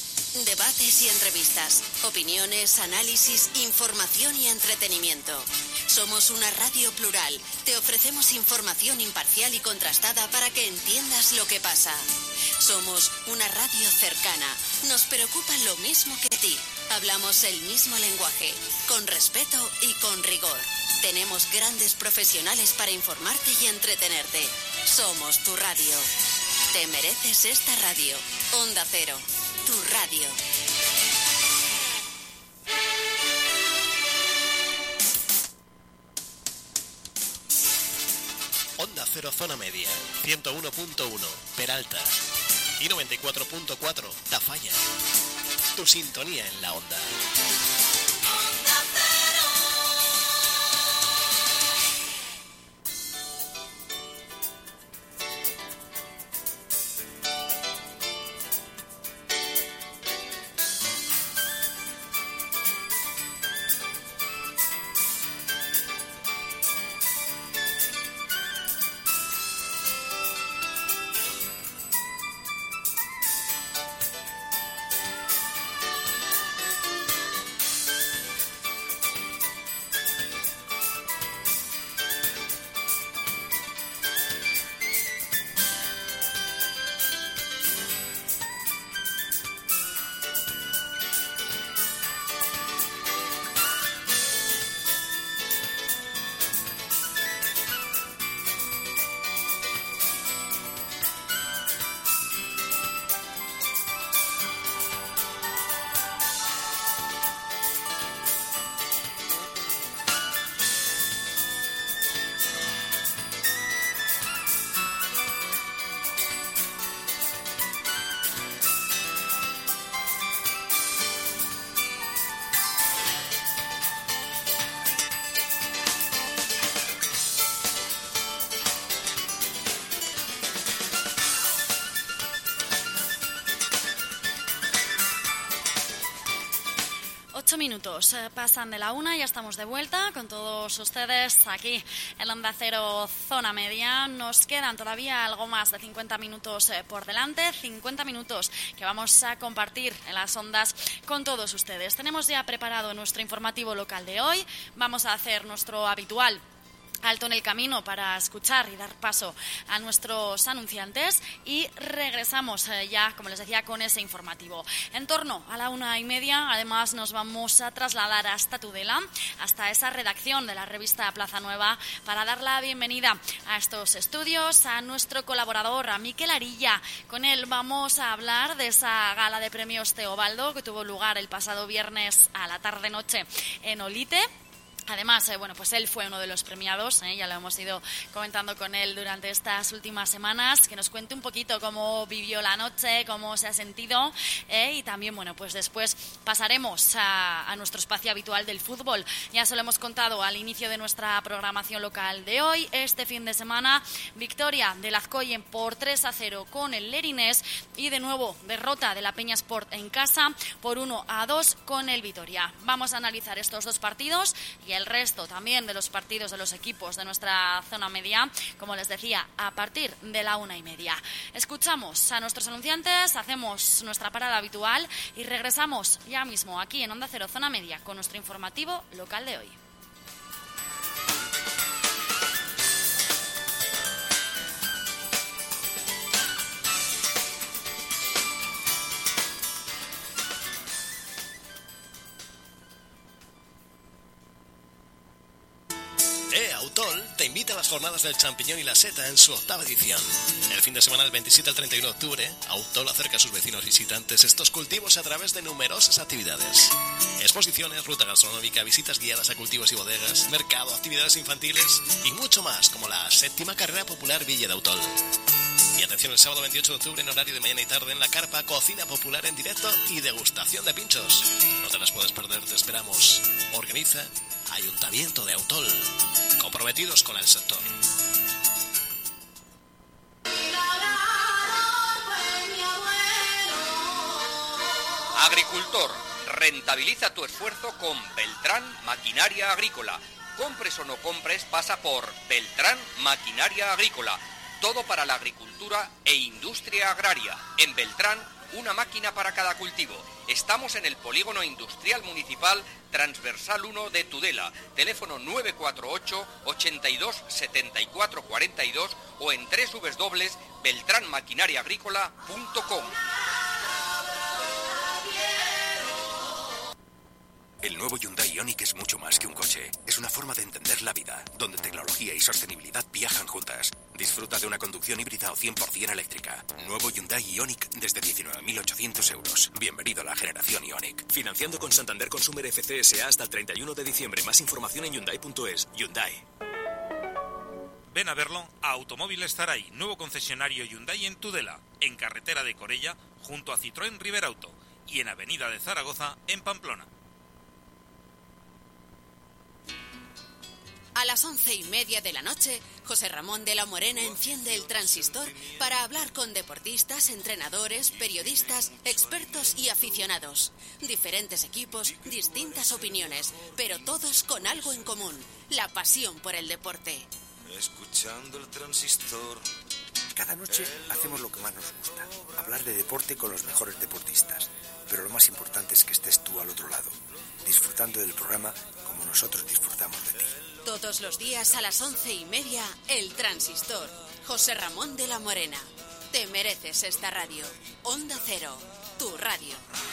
Debates y entrevistas, opiniones, análisis, información y entretenimiento. Somos una radio plural. Te ofrecemos información imparcial y contrastada para que entiendas lo que pasa. Somos una radio cercana. Nos preocupa lo mismo que a ti. Hablamos el mismo lenguaje, con respeto y con rigor. Tenemos grandes profesionales para informarte y entretenerte. Somos tu radio. Te mereces esta radio. Onda Cero. Tu radio. Onda Cero Zona Media, 101.1 Peralta y 94.4 Tafalla. Tu sintonía en la onda. Onda Cero. 8 minutos pasan de la 1, ya estamos de vuelta con todos ustedes aquí en Onda Cero Zona Media. Nos quedan todavía algo más de 50 minutos por delante, 50 minutos que vamos a compartir en las ondas con todos ustedes. Tenemos ya preparado nuestro informativo local de hoy, vamos a hacer nuestro habitual alto en el camino para escuchar y dar paso a nuestros anunciantes y regresamos ya, como les decía, con ese informativo. En torno a la 1:30, además, nos vamos a trasladar hasta Tudela, hasta esa redacción de la revista Plaza Nueva, para dar la bienvenida a estos estudios a nuestro colaborador, a Miquel Arilla. Con él vamos a hablar de esa gala de premios Teobaldo que tuvo lugar el pasado viernes a la tarde-noche en Olite. Además, pues él fue uno de los premiados, ya lo hemos ido comentando con él durante estas últimas semanas, que nos cuente un poquito cómo vivió la noche, cómo se ha sentido, y también, pues después pasaremos a nuestro espacio habitual del fútbol. Ya se lo hemos contado al inicio de nuestra programación local de hoy. Este fin de semana, victoria del Azcoyen por 3-0 con el Lerinés y de nuevo derrota de la Peña Sport en casa por 1-2 con el Vitoria. Vamos a analizar estos dos partidos y el resto también de los partidos de los equipos de nuestra zona media, como les decía, a partir de la 1:30. Escuchamos a nuestros anunciantes, hacemos nuestra parada habitual y regresamos ya mismo aquí en Onda Cero Zona Media con nuestro informativo local de hoy. Autol te invita a las jornadas del champiñón y la seta en su 8ª edición. El fin de semana del 27 al 31 de octubre, Autol acerca a sus vecinos visitantes estos cultivos a través de numerosas actividades. Exposiciones, ruta gastronómica, visitas guiadas a cultivos y bodegas, mercado, actividades infantiles y mucho más, como la 7ª carrera popular Villa de Autol. Y atención, el sábado 28 de octubre, en horario de mañana y tarde, en la carpa, cocina popular en directo y degustación de pinchos. No te las puedes perder, te esperamos. Organiza Ayuntamiento de Autol, comprometidos con el sector. Agricultor, rentabiliza tu esfuerzo con Beltrán Maquinaria Agrícola. Compres o no compres, pasa por Beltrán Maquinaria Agrícola. Todo para la agricultura e industria agraria. En Beltrán, una máquina para cada cultivo. Estamos en el Polígono Industrial Municipal Transversal 1 de Tudela. Teléfono 948 82 74 42 o en www.beltranmaquinariaagrícola.com. El nuevo Hyundai Ioniq es mucho más que un coche. Es una forma de entender la vida, donde tecnología y sostenibilidad viajan juntas. Disfruta de una conducción híbrida o 100% eléctrica. Nuevo Hyundai Ioniq desde 19.800 euros. Bienvenido a la generación Ioniq. Financiando con Santander Consumer FCSA hasta el 31 de diciembre. Más información en Hyundai.es. Hyundai. Ven a verlo a Automóviles Zaray, nuevo concesionario Hyundai en Tudela, en carretera de Corella, junto a Citroën Riberauto, y en avenida de Zaragoza, en Pamplona. A las 11:30 de la noche, José Ramón de la Morena enciende el transistor para hablar con deportistas, entrenadores, periodistas, expertos y aficionados. Diferentes equipos, distintas opiniones, pero todos con algo en común: la pasión por el deporte. Escuchando el transistor. Cada noche hacemos lo que más nos gusta, hablar de deporte con los mejores deportistas. Pero lo más importante es que estés tú al otro lado, disfrutando del programa como nosotros disfrutamos de ti. Todos los días a las 11:30, El Transistor. José Ramón de la Morena. Te mereces esta radio. Onda Cero, tu radio.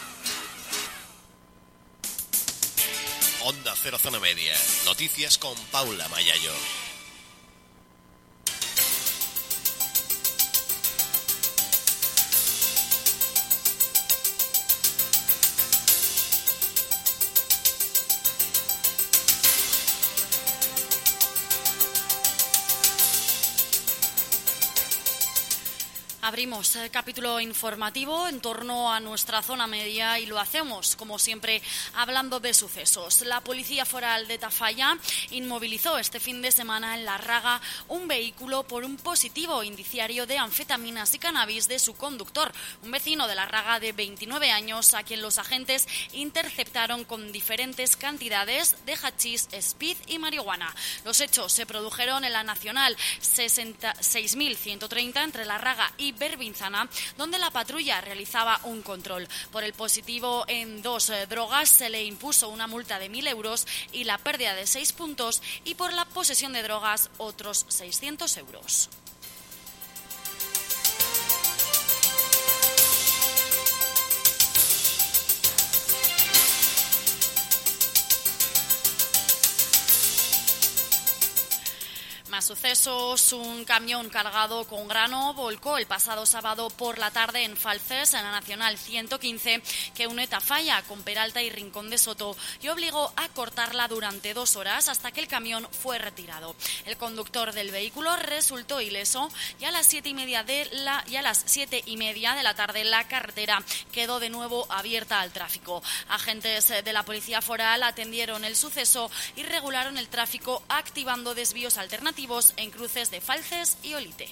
Onda Cero Zona Media. Noticias con Paula Mayayo. Abrimos el capítulo informativo en torno a nuestra zona media y lo hacemos, como siempre, hablando de sucesos. La Policía Foral de Tafalla inmovilizó este fin de semana en La Raga un vehículo por un positivo indiciario de anfetaminas y cannabis de su conductor, un vecino de La Raga de 29 años, a quien los agentes interceptaron con diferentes cantidades de hachís, speed y marihuana. Los hechos se produjeron en la Nacional 6130 entre La Raga y Berbinzana, donde la patrulla realizaba un control. Por el positivo en 2 drogas se le impuso una multa de 1.000 euros y la pérdida de 6 puntos, y por la posesión de drogas otros 600 euros. Más sucesos. Un camión cargado con grano volcó el pasado sábado por la tarde en Falces, en la Nacional 115, que une Tafalla con Peralta y Rincón de Soto, y obligó a cortarla durante 2 horas hasta que el camión fue retirado. El conductor del vehículo resultó ileso y a las 7:30 de la tarde la carretera quedó de nuevo abierta al tráfico. Agentes de la Policía Foral atendieron el suceso y regularon el tráfico activando desvíos alternativos en cruces de Falces y Olite.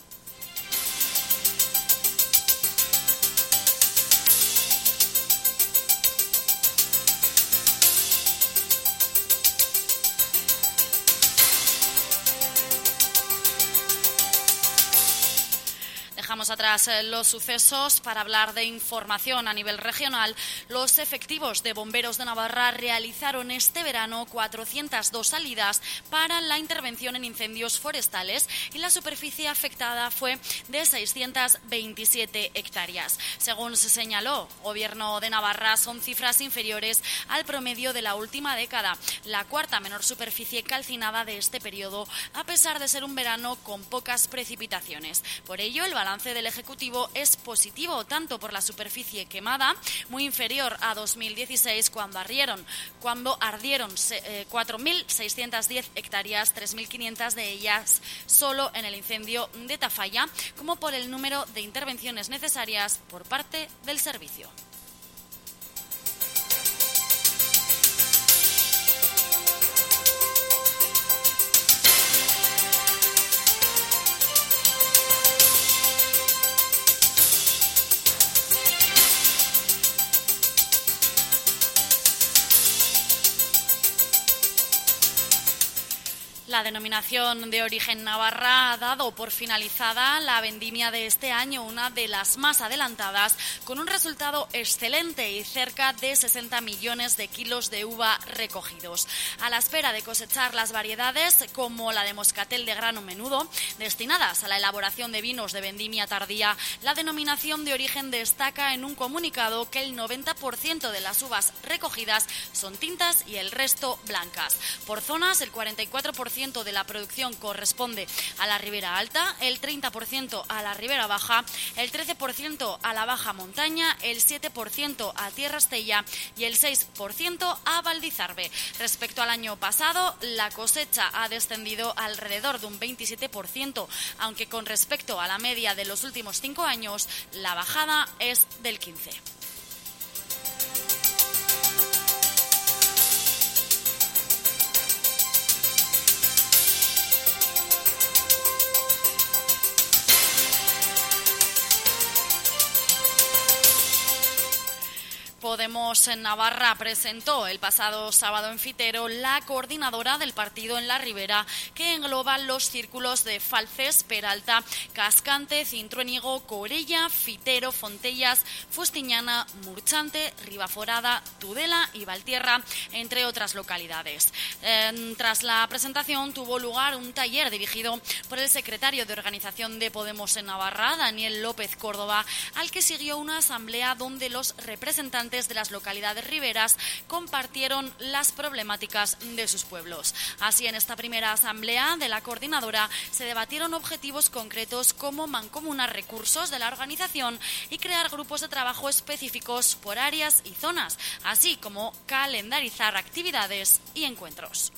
Dejamos atrás los sucesos para hablar de información a nivel regional. Los efectivos de Bomberos de Navarra realizaron este verano 402 salidas para la intervención en incendios forestales y la superficie afectada fue de 627 hectáreas. Según se señaló, Gobierno de Navarra, son cifras inferiores al promedio de la última década, la cuarta menor superficie calcinada de este periodo, a pesar de ser un verano con pocas precipitaciones. Por ello, el balance del Ejecutivo es positivo, tanto por la superficie quemada, muy inferior a 2016, cuando ardieron 4.610 hectáreas, 3.500 de ellas solo en el incendio de Tafalla, como por el número de intervenciones necesarias por parte del servicio. La denominación de origen Navarra ha dado por finalizada la vendimia de este año, una de las más adelantadas, con un resultado excelente y cerca de 60 millones de kilos de uva recogidos. A la espera de cosechar las variedades como la de moscatel de grano menudo, destinadas a la elaboración de vinos de vendimia tardía, la denominación de origen destaca en un comunicado que el 90% de las uvas recogidas son tintas y el resto blancas. Por zonas, el 44% de la producción corresponde a la Ribera Alta, el 30% a la Ribera Baja, el 13% a la Baja Montaña, el 7% a Tierra Estella y el 6% a Valdizarbe. Respecto al año pasado, la cosecha ha descendido alrededor de un 27%, aunque con respecto a la media de los últimos 5 años, la bajada es del 15%. Podemos en Navarra presentó el pasado sábado en Fitero la coordinadora del partido en la Ribera, que engloba los círculos de Falces, Peralta, Cascante, Cintruénigo, Corella, Fitero, Fontellas, Fustiñana, Murchante, Ribaforada, Tudela y Valtierra, entre otras localidades. Tras la presentación tuvo lugar un taller dirigido por el secretario de Organización de Podemos en Navarra, Daniel López Córdoba, al que siguió una asamblea donde los representantes de las localidades riberas compartieron las problemáticas de sus pueblos. Así, en esta primera asamblea de la coordinadora se debatieron objetivos concretos como mancomunar recursos de la organización y crear grupos de trabajo específicos por áreas y zonas, así como calendarizar actividades y encuentros.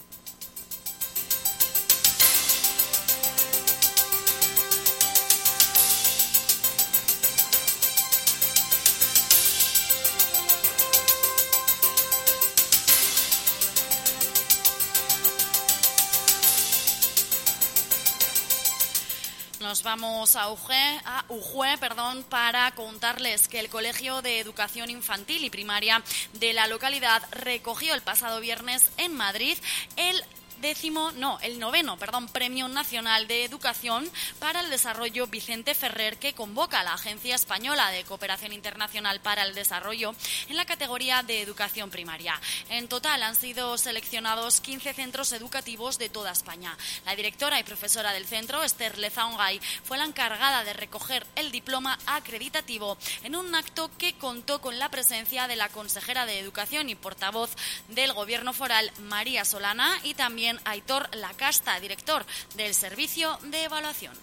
Nos vamos a Ujue, para contarles que el Colegio de Educación Infantil y Primaria de la localidad recogió el pasado viernes en Madrid el noveno Premio Nacional de Educación para el Desarrollo Vicente Ferrer, que convoca a la Agencia Española de Cooperación Internacional para el Desarrollo en la categoría de educación primaria. En total han sido seleccionados 15 centros educativos de toda España. La directora y profesora del centro, Esther Lezaongay, fue la encargada de recoger el diploma acreditativo en un acto que contó con la presencia de la consejera de Educación y portavoz del Gobierno foral, María Solana, y también Aitor Lacasta, director del Servicio de Evaluación.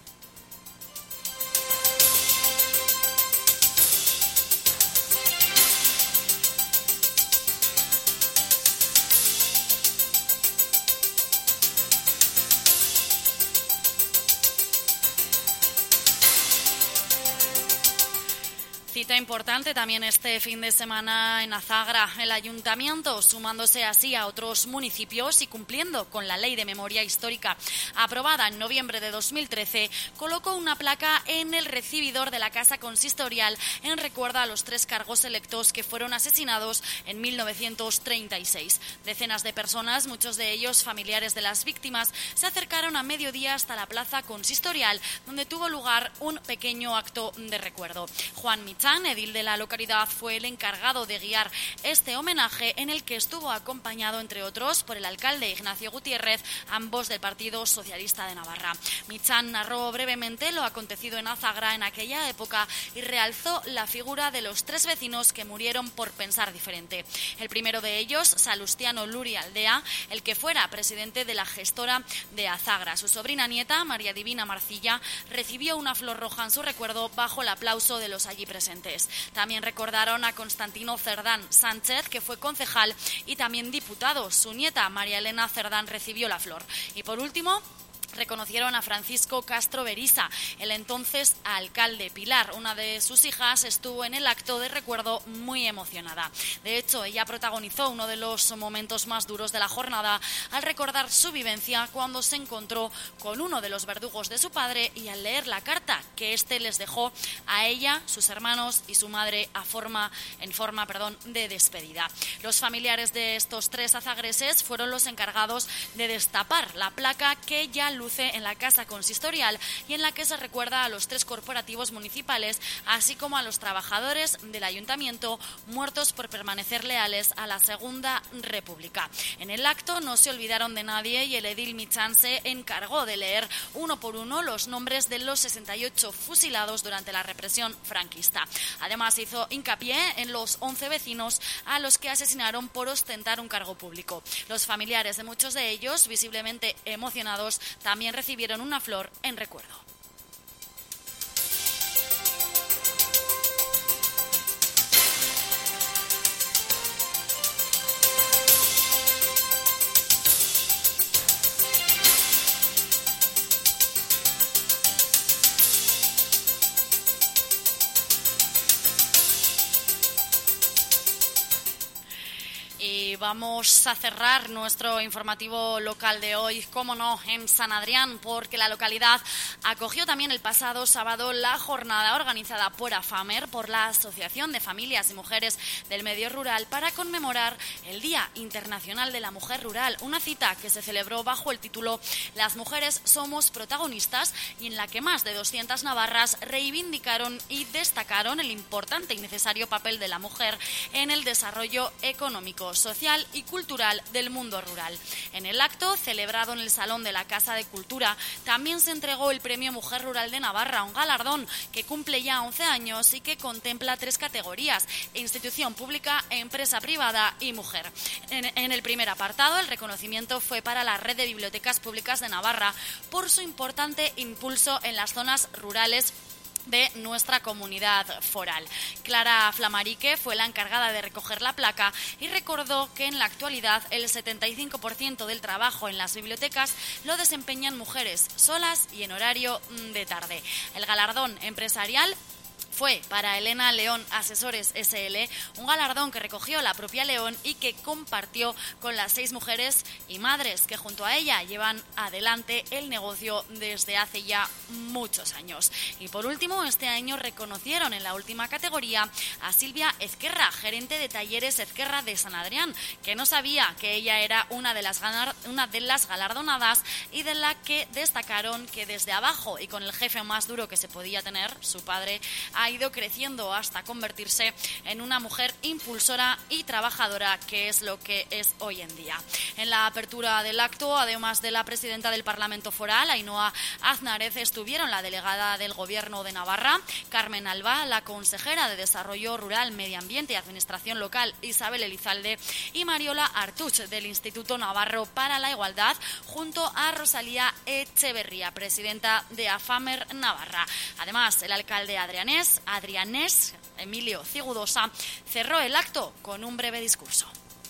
Cita importante también este fin de semana en Azagra. El ayuntamiento, sumándose así a otros municipios y cumpliendo con la Ley de Memoria Histórica aprobada en noviembre de 2013, colocó una placa en el recibidor de la Casa Consistorial en recuerdo a los 3 cargos electos que fueron asesinados en 1936. Decenas de personas, muchos de ellos familiares de las víctimas, se acercaron a mediodía hasta la Plaza Consistorial, donde tuvo lugar un pequeño acto de recuerdo. Juan Michán, edil de la localidad, fue el encargado de guiar este homenaje, en el que estuvo acompañado, entre otros, por el alcalde Ignacio Gutiérrez, ambos del Partido Socialista de Navarra. Michán narró brevemente lo acontecido en Azagra en aquella época y realzó la figura de los 3 vecinos que murieron por pensar diferente. El primero de ellos, Salustiano Luri Aldea, el que fuera presidente de la gestora de Azagra. Su sobrina nieta, María Divina Marcilla, recibió una flor roja en su recuerdo bajo el aplauso de los allí presentes. También recordaron a Constantino Cerdán Sánchez, que fue concejal y también diputado. Su nieta, María Elena Cerdán, recibió la flor. Y por último, reconocieron a Francisco Castro Berisa, el entonces alcalde. Pilar, una de sus hijas, estuvo en el acto de recuerdo muy emocionada. De hecho, ella protagonizó uno de los momentos más duros de la jornada al recordar su vivencia cuando se encontró con uno de los verdugos de su padre y al leer la carta que éste les dejó a ella, sus hermanos y su madre en forma de despedida. Los familiares de estos 3 azagreses fueron los encargados de destapar la placa que ya luce en la Casa Consistorial y en la que se recuerda a los 3 corporativos municipales, así como a los trabajadores del ayuntamiento muertos por permanecer leales a la Segunda República. En el acto no se olvidaron de nadie y el edil Michán se encargó de leer uno por uno los nombres de los 68 fusilados durante la represión franquista. Además, hizo hincapié en los 11 vecinos a los que asesinaron por ostentar un cargo público. Los familiares de muchos de ellos, visiblemente emocionados, también recibieron una flor en recuerdo. Y vamos a cerrar nuestro informativo local de hoy, cómo no, en San Adrián, porque la localidad acogió también el pasado sábado la jornada organizada por AFAMER, por la Asociación de Familias y Mujeres del Medio Rural, para conmemorar el Día Internacional de la Mujer Rural, una cita que se celebró bajo el título Las mujeres somos protagonistas, y en la que más de 200 navarras reivindicaron y destacaron el importante y necesario papel de la mujer en el desarrollo económico, social y cultural del mundo rural. En el acto, celebrado en el Salón de la Casa de Cultura, también se entregó el Premio Mujer Rural de Navarra, un galardón que cumple ya 11 años y que contempla 3 categorías: institución pública, empresa privada y mujer. En el primer apartado, el reconocimiento fue para la Red de Bibliotecas Públicas de Navarra por su importante impulso en las zonas rurales de nuestra comunidad foral. Clara Flamarique fue la encargada de recoger la placa y recordó que en la actualidad el 75% del trabajo en las bibliotecas lo desempeñan mujeres solas y en horario de tarde. El galardón empresarial fue para Elena León Asesores SL, un galardón que recogió la propia León y que compartió con las 6 mujeres y madres que junto a ella llevan adelante el negocio desde hace ya muchos años. Y por último, este año reconocieron en la última categoría a Silvia Ezquerra, gerente de Talleres Ezquerra de San Adrián, que no sabía que ella era una de las galardonadas y de la que destacaron que desde abajo y con el jefe más duro que se podía tener, su padre, ha ido creciendo hasta convertirse en una mujer impulsora y trabajadora, que es lo que es hoy en día. En la apertura del acto, además de la presidenta del Parlamento Foral, Ainhoa Aznárez, estuvieron la delegada del Gobierno de Navarra, Carmen Alba, la consejera de Desarrollo Rural, Medio Ambiente y Administración Local, Isabel Elizalde, y Mariola Artuch, del Instituto Navarro para la Igualdad, junto a Rosalía Echeverría, presidenta de AFAMER Navarra. Además, el alcalde adrianés, Emilio Cigudosa, cerró el acto con un breve discurso.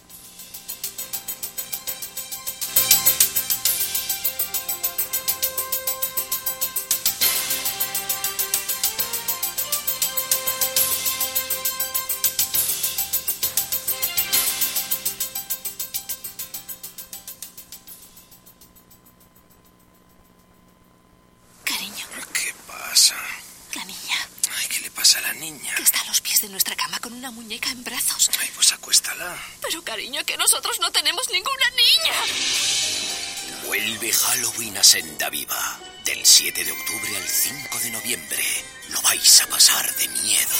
De nuestra cama con una muñeca en brazos. Ay, pues acuéstala. Pero cariño, que nosotros no tenemos ninguna niña. Vuelve Halloween a Senda Viva. Del 7 de octubre al 5 de noviembre. Lo vais a pasar de miedo.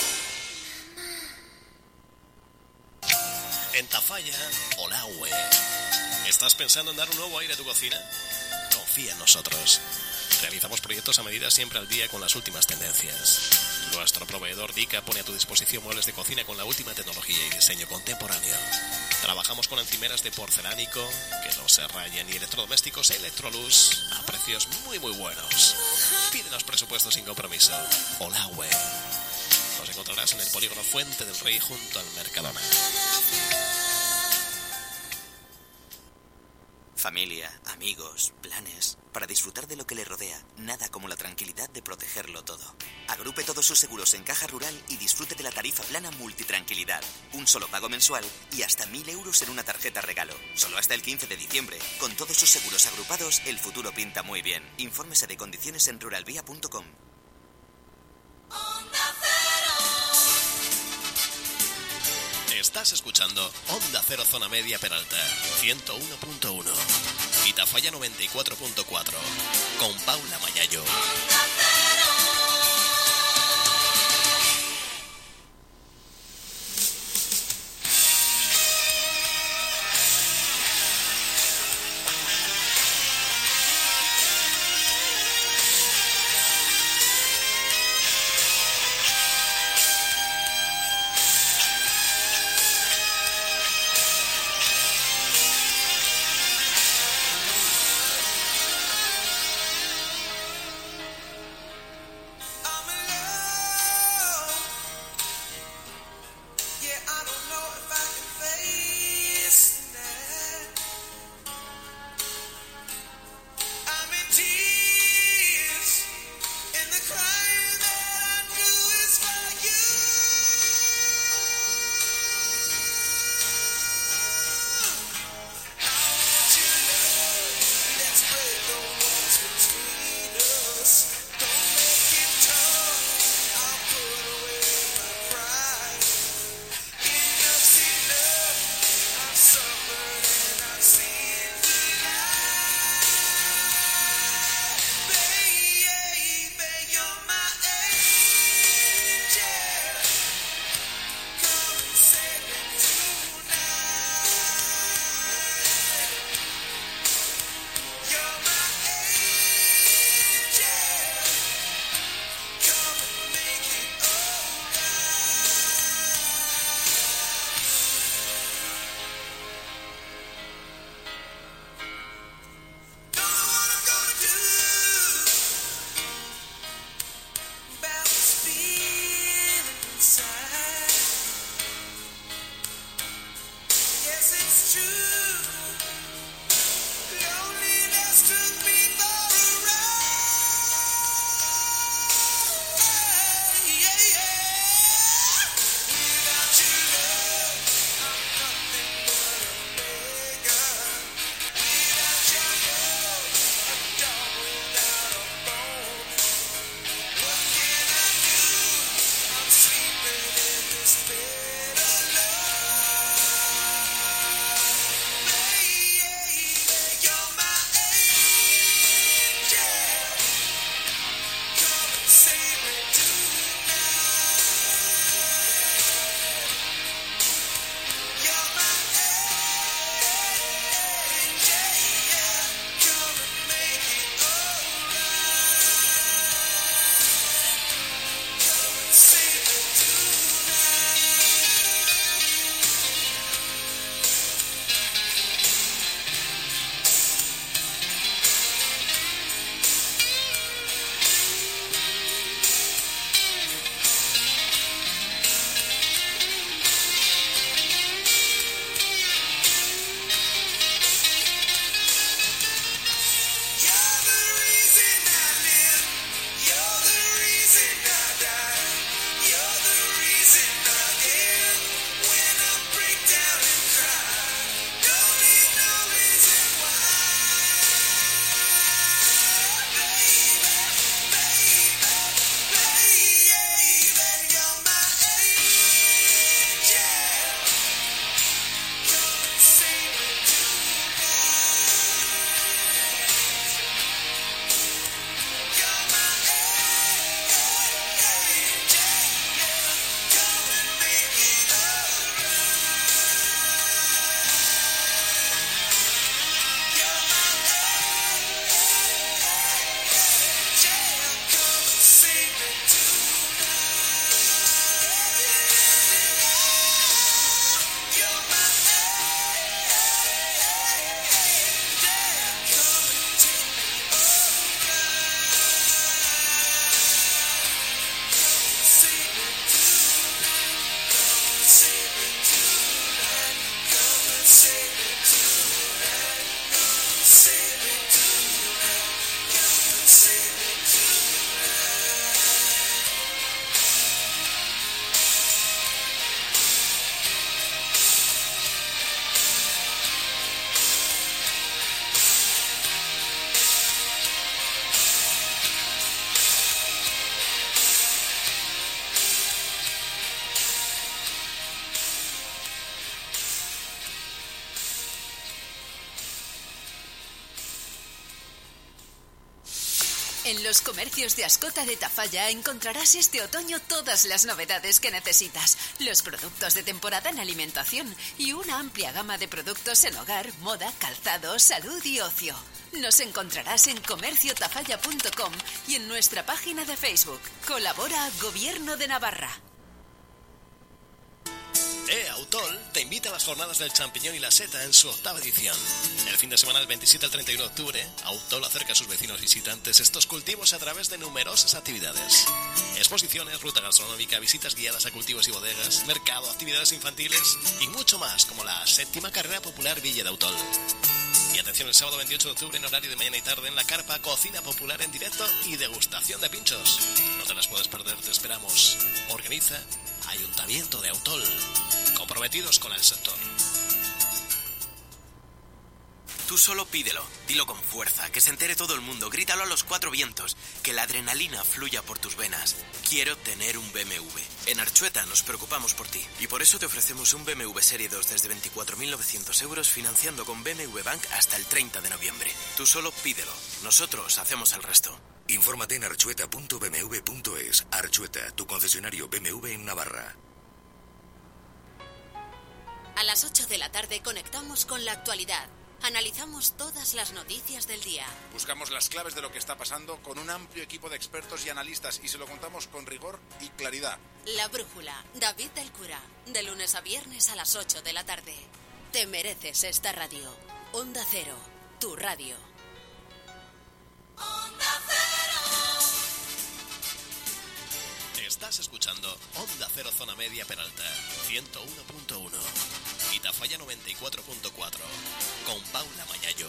En Tafalla, Olaue. ¿Estás pensando en dar un nuevo aire a tu cocina? Confía en nosotros. Realizamos proyectos a medida, siempre al día con las últimas tendencias. Nuestro proveedor Dica pone a tu disposición muebles de cocina con la última tecnología y diseño contemporáneo. Trabajamos con encimeras de porcelánico que no se rayen y electrodomésticos Electrolux a precios muy buenos. Pídenos presupuestos sin compromiso. Olaue. Nos encontrarás en el polígono Fuente del Rey junto al Mercadona. Familia, amigos, planes. Para disfrutar de lo que le rodea, nada como la tranquilidad de protegerlo todo. Agrupe todos sus seguros en Caja Rural y disfrute de la tarifa plana Multitranquilidad. Un solo pago mensual y hasta 1.000 euros en una tarjeta regalo. Solo hasta el 15 de diciembre. Con todos sus seguros agrupados, el futuro pinta muy bien. Infórmese de condiciones en ruralvía.com. Estás escuchando Onda Cero Zona Media Peralta 101.1 y Tafalla 94.4 con Paula Mayayo. En los comercios de Ascota de Tafalla encontrarás este otoño todas las novedades que necesitas, los productos de temporada en alimentación y una amplia gama de productos en hogar, moda, calzado, salud y ocio. Nos encontrarás en comerciotafalla.com y en nuestra página de Facebook. Colabora Gobierno de Navarra. Autol te invita a las jornadas del champiñón y la seta en su 8ª edición. El fin de semana del 27 al 31 de octubre, Autol acerca a sus vecinos visitantes estos cultivos a través de numerosas actividades. Exposiciones, ruta gastronómica, visitas guiadas a cultivos y bodegas, mercado, actividades infantiles y mucho más, como la 7ª carrera popular Villa de Autol. Y atención, el sábado 28 de octubre en horario de mañana y tarde en la carpa, cocina popular en directo y degustación de pinchos. No te las puedes perder, te esperamos. Organiza Ayuntamiento de Autol, comprometidos con el sector. Tú solo pídelo, dilo con fuerza, que se entere todo el mundo, grítalo a los 4 vientos, que la adrenalina fluya por tus venas. Quiero tener un BMW. En Archueta nos preocupamos por ti y por eso te ofrecemos un BMW Serie 2 desde 24.900 euros financiando con BMW Bank hasta el 30 de noviembre. Tú solo pídelo, nosotros hacemos el resto. Infórmate en archueta.bmw.es. Archueta, tu concesionario BMW en Navarra. A las 8 de la tarde conectamos con la actualidad. Analizamos todas las noticias del día. Buscamos las claves de lo que está pasando con un amplio equipo de expertos y analistas y se lo contamos con rigor y claridad. La Brújula, David del Cura, de lunes a viernes a las 8 de la tarde. Te mereces esta radio. Onda Cero, tu radio. Onda Cero. Estás escuchando Onda Cero Zona Media Peralta, 101.1 y Tafalla 94.4 con Paula Mañayo.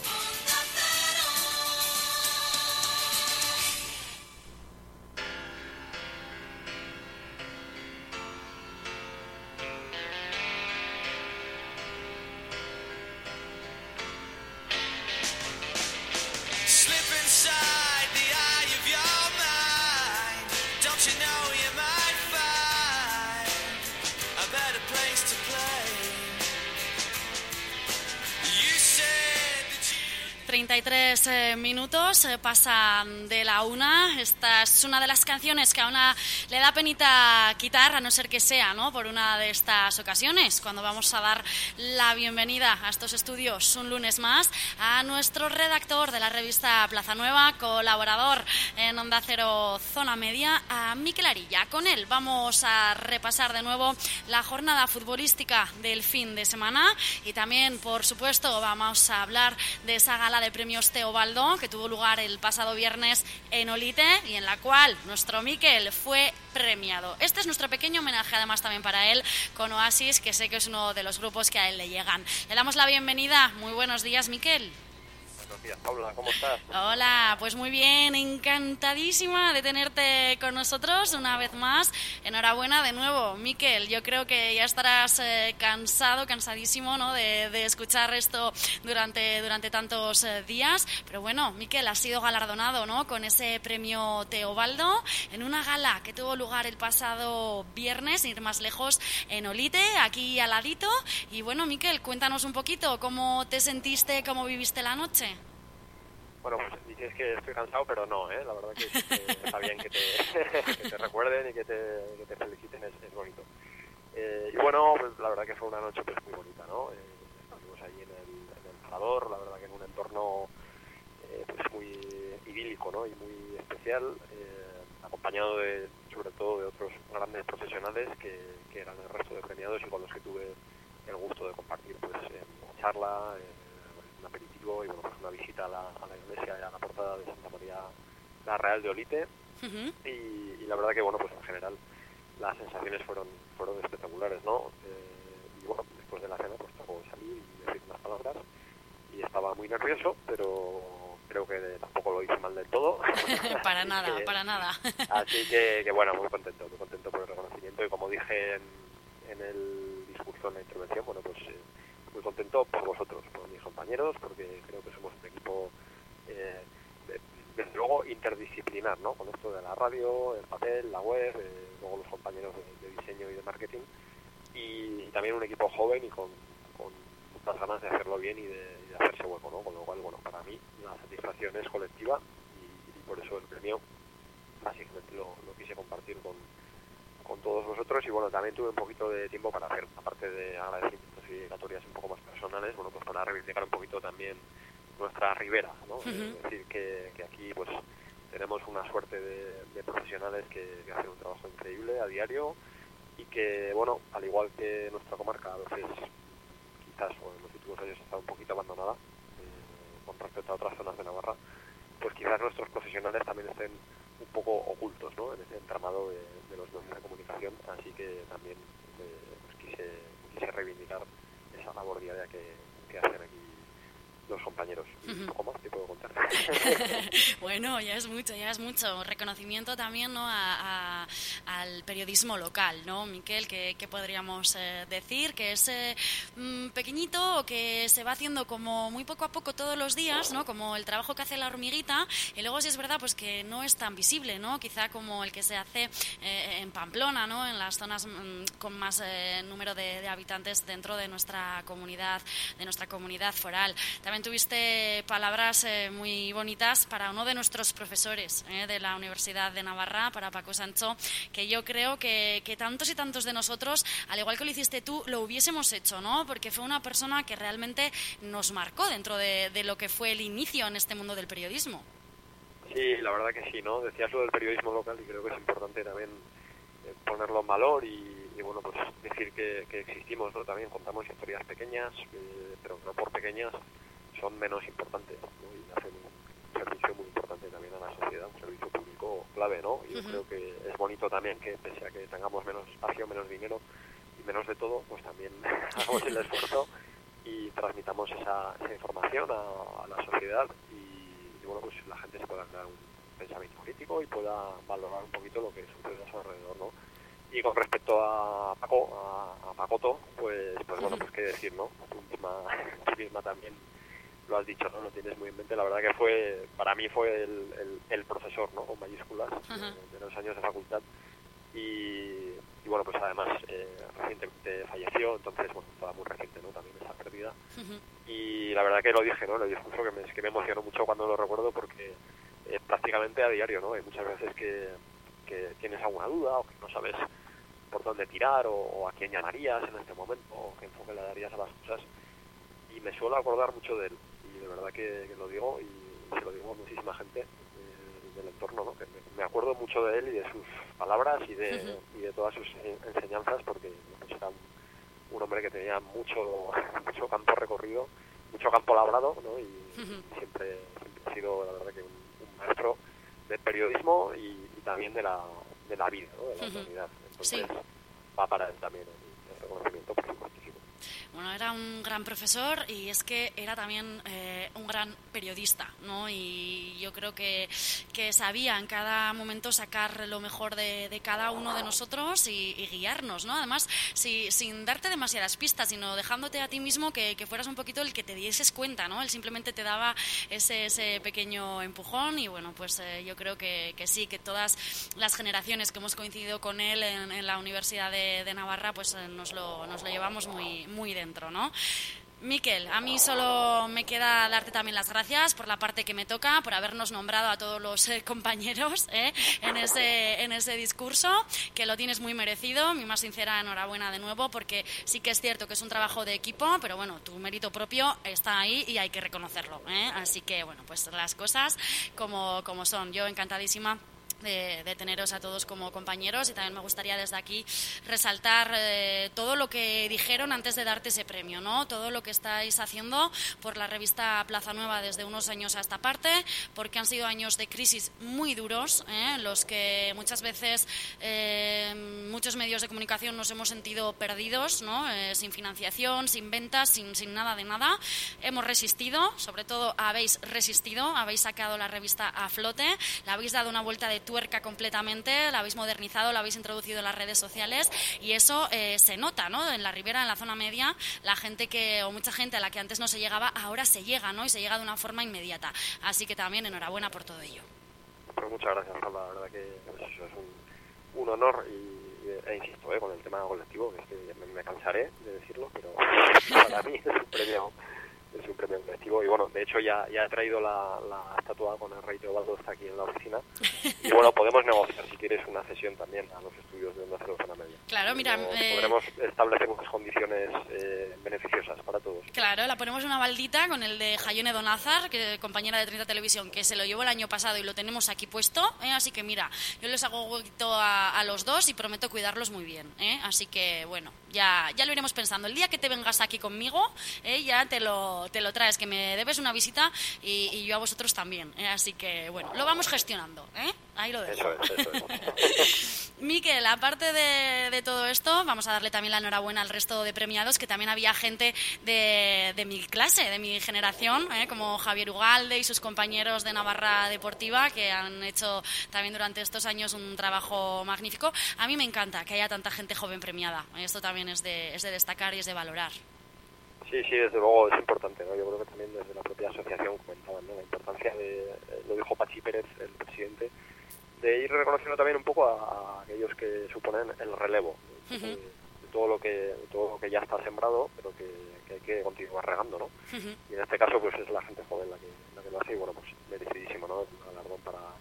You might find a better place to play. 33 minutos, pasan de la 1. Esta es una de las canciones que a una le da penita quitar, a no ser que sea, ¿no?, por una de estas ocasiones, cuando vamos a dar la bienvenida a estos estudios un lunes más a nuestro redactor de la revista Plaza Nueva, colaborador en Onda Cero Zona Media, a Mikel Arilla. Con él vamos a repasar de nuevo la jornada futbolística del fin de semana y también, por supuesto, vamos a hablar de esa gala de premios Teobaldo que tuvo lugar el pasado viernes en Olite y en la cual nuestro Mikel fue premiado. Este es nuestro pequeño homenaje, además, también para él, con Oasis, que sé que es uno de los grupos que a él le llegan. Le damos la bienvenida. Muy buenos días, Mikel. Buenos días, Paula, ¿cómo estás? Hola, pues muy bien, encantadísima de tenerte con nosotros una vez más. Enhorabuena de nuevo, Mikel. Yo creo que ya estarás cansadísimo, ¿no?, de escuchar esto durante tantos días. Pero bueno, Mikel, has sido galardonado, ¿no?, con ese premio Teobaldo en una gala que tuvo lugar el pasado viernes, sin ir más lejos, en Olite, aquí al ladito. Y bueno, Mikel, cuéntanos un poquito cómo te sentiste, cómo viviste la noche. Bueno, pues dices que estoy cansado, pero no, ¿eh? La verdad que está bien que te recuerden y que te feliciten, es bonito. Y bueno, pues la verdad que fue una noche pues muy bonita, ¿no? Estuvimos allí en el Parador, la verdad que en un entorno pues muy idílico, ¿no?, y muy especial, acompañado sobre todo de otros grandes profesionales que eran el resto de premiados y con los que tuve el gusto de compartir pues una charla, un aperitivo y bueno, pues una visita a la iglesia y a la portada de Santa María la Real de Olite. Uh-huh. y la verdad que bueno, pues en general las sensaciones fueron espectaculares, ¿no? Y bueno, después de la cena pues tocó salir y decir unas palabras y estaba muy nervioso, pero creo que tampoco lo hice mal del todo. Para nada. Así que bueno, muy contento por el reconocimiento y como dije en el discurso, en la intervención, bueno, pues muy contento por vosotros, por mis compañeros, porque creo que somos un equipo desde luego interdisciplinar, ¿no?, con esto de la radio, el papel, la web, luego los compañeros de diseño y de marketing, y también un equipo joven y con muchas ganas de hacerlo bien y de hacerse hueco, ¿no? Con lo cual, bueno, para mí la satisfacción es colectiva y por eso el premio básicamente lo quise compartir con todos vosotros. Y bueno, también tuve un poquito de tiempo para hacer, aparte de agradecimientos y dedicatorias un poco más personales, bueno, pues para reivindicar un poquito también nuestra ribera, ¿no? Es decir, que aquí pues tenemos una suerte de profesionales que hacen un trabajo increíble a diario y que, bueno, al igual que nuestra comarca a veces quizás o en los últimos años está un poquito abandonada con respecto a otras zonas de Navarra, pues quizás nuestros profesionales también estén un poco ocultos, ¿no? En ese entramado de los medios de comunicación, así que también pues quise reivindicar esa labor diaria que hacen aquí los compañeros. Y un poco más te puedo contar. Bueno, ya es mucho. Reconocimiento también, ¿no? Al periodismo local, ¿no, Miquel? ¿Qué podríamos decir? Que es pequeñito o que se va haciendo como muy poco a poco todos los días, ¿no? Como el trabajo que hace la hormiguita, y luego sí es verdad pues que no es tan visible, ¿no? Quizá como el que se hace en Pamplona, ¿no? En las zonas con más número de habitantes dentro de nuestra comunidad foral. También tuviste palabras muy bonitas para uno de nuestros profesores de la Universidad de Navarra, para Paco Sancho, que yo creo que tantos y tantos de nosotros, al igual que lo hiciste tú, lo hubiésemos hecho, ¿no? Porque fue una persona que realmente nos marcó dentro de lo que fue el inicio en este mundo del periodismo. Sí, la verdad que sí, ¿no? Decías lo del periodismo local y creo que es importante también ponerlo en valor y bueno, pues decir que existimos, ¿no? También contamos historias pequeñas, pero no por pequeñas son menos importantes, ¿no? Y hacen un servicio muy importante también a la sociedad, un servicio público clave, ¿no? Y yo creo que es bonito también que, pese a que tengamos menos espacio, menos dinero y menos de todo, pues también hagamos el esfuerzo y transmitamos esa información a la sociedad y bueno, pues la gente se pueda crear un pensamiento crítico y pueda valorar un poquito lo que sucede a su alrededor, ¿no? Y con respecto a Pacoto, pues bueno, pues qué decir, ¿no? Tú misma también lo has dicho, ¿no? Lo tienes muy en mente. La verdad que para mí fue el profesor, ¿no? Con mayúsculas, de los años de facultad. Y bueno, pues además recientemente falleció, entonces bueno, estaba muy reciente, ¿no? También esa pérdida. Y la verdad que lo dije, ¿no? Lo discurso que me emocionó mucho cuando lo recuerdo, porque prácticamente a diario, ¿no? Hay muchas veces que tienes alguna duda o que no sabes por dónde tirar o a quién llamarías en este momento o qué enfoque le darías a las cosas, y me suelo acordar mucho de él, y de verdad que lo digo y se lo digo a muchísima gente del entorno, ¿no? Que me acuerdo mucho de él y de sus palabras y de todas sus enseñanzas, porque pues, era un hombre que tenía mucho campo recorrido, mucho campo labrado, ¿no? Y siempre ha sido la verdad que un maestro del periodismo y también de la vida, ¿no? De la humanidad. Entonces va para él también el reconocimiento, por supuestísimo. Bueno, era un gran profesor y es que era también un gran periodista, ¿no? Y yo creo que sabía en cada momento sacar lo mejor de cada uno de nosotros y guiarnos, ¿no? Además, sin darte demasiadas pistas, sino dejándote a ti mismo que fueras un poquito el que te dieses cuenta, ¿no? Él simplemente te daba ese pequeño empujón y bueno, pues yo creo que sí, que todas las generaciones que hemos coincidido con él en la Universidad de Navarra, pues nos lo llevamos muy dentro, ¿no? Miquel, a mí solo me queda darte también las gracias por la parte que me toca, por habernos nombrado a todos los compañeros en ese discurso, que lo tienes muy merecido. Mi más sincera enhorabuena de nuevo, porque sí que es cierto que es un trabajo de equipo, pero bueno, tu mérito propio está ahí y hay que reconocerlo, Así que bueno, pues las cosas como son. Yo encantadísima de teneros a todos como compañeros, y también me gustaría desde aquí resaltar todo lo que dijeron antes de darte ese premio, ¿no? Todo lo que estáis haciendo por la revista Plaza Nueva desde unos años a esta parte, porque han sido años de crisis muy duros, en los que muchas veces muchos medios de comunicación nos hemos sentido perdidos, ¿no? Sin financiación, sin ventas, sin nada de nada. Hemos resistido, sobre todo habéis resistido, habéis sacado la revista a flote, la habéis dado una vuelta de tuerca completamente, la habéis modernizado, la habéis introducido en las redes sociales, y eso se nota, ¿no? En la Ribera, en la zona media, mucha gente a la que antes no se llegaba, ahora se llega, ¿no? Y se llega de una forma inmediata. Así que también enhorabuena por todo ello. Pues muchas gracias, Paula. La verdad que eso es un honor e insisto, con el tema colectivo, que me cansaré de decirlo, pero para mí es un premio es un premio colectivo. Y bueno, de hecho ya he traído la estatua con el Rey Teobaldo, está aquí en la oficina. Y bueno, podemos negociar si quieres una cesión también a los estudios de Onda Cero Zona Media. Claro, mira... podremos establecer unas condiciones beneficiosas para todos. Claro, la ponemos una baldita con el de Jaione Donazar, que compañera de 30 Televisión, que se lo llevó el año pasado y lo tenemos aquí puesto, así que mira, yo les hago huequito a los dos y prometo cuidarlos muy bien, así que bueno, ya lo iremos pensando. El día que te vengas aquí conmigo, ya te lo traes, que me debes una visita y yo a vosotros también, así que bueno, lo vamos gestionando, ahí lo dejo. Eso es. Miquel, aparte de todo esto, vamos a darle también la enhorabuena al resto de premiados, que también había gente de mi clase, de mi generación, como Javier Ugalde y sus compañeros de Navarra Deportiva, que han hecho también durante estos años un trabajo magnífico. A mí me encanta que haya tanta gente joven premiada. Esto también es de destacar y es de valorar. Sí, desde luego es importante, ¿no? Yo creo que también desde la propia asociación comentaban, ¿no?, la importancia lo dijo Pachi Pérez, el presidente, de ir reconociendo también un poco a aquellos que suponen el relevo, ¿no? De todo lo que ya está sembrado, pero que hay que continuar regando, ¿no? Y en este caso pues es la gente joven la que lo hace, y bueno, pues merecidísimo, ¿no?, un galardón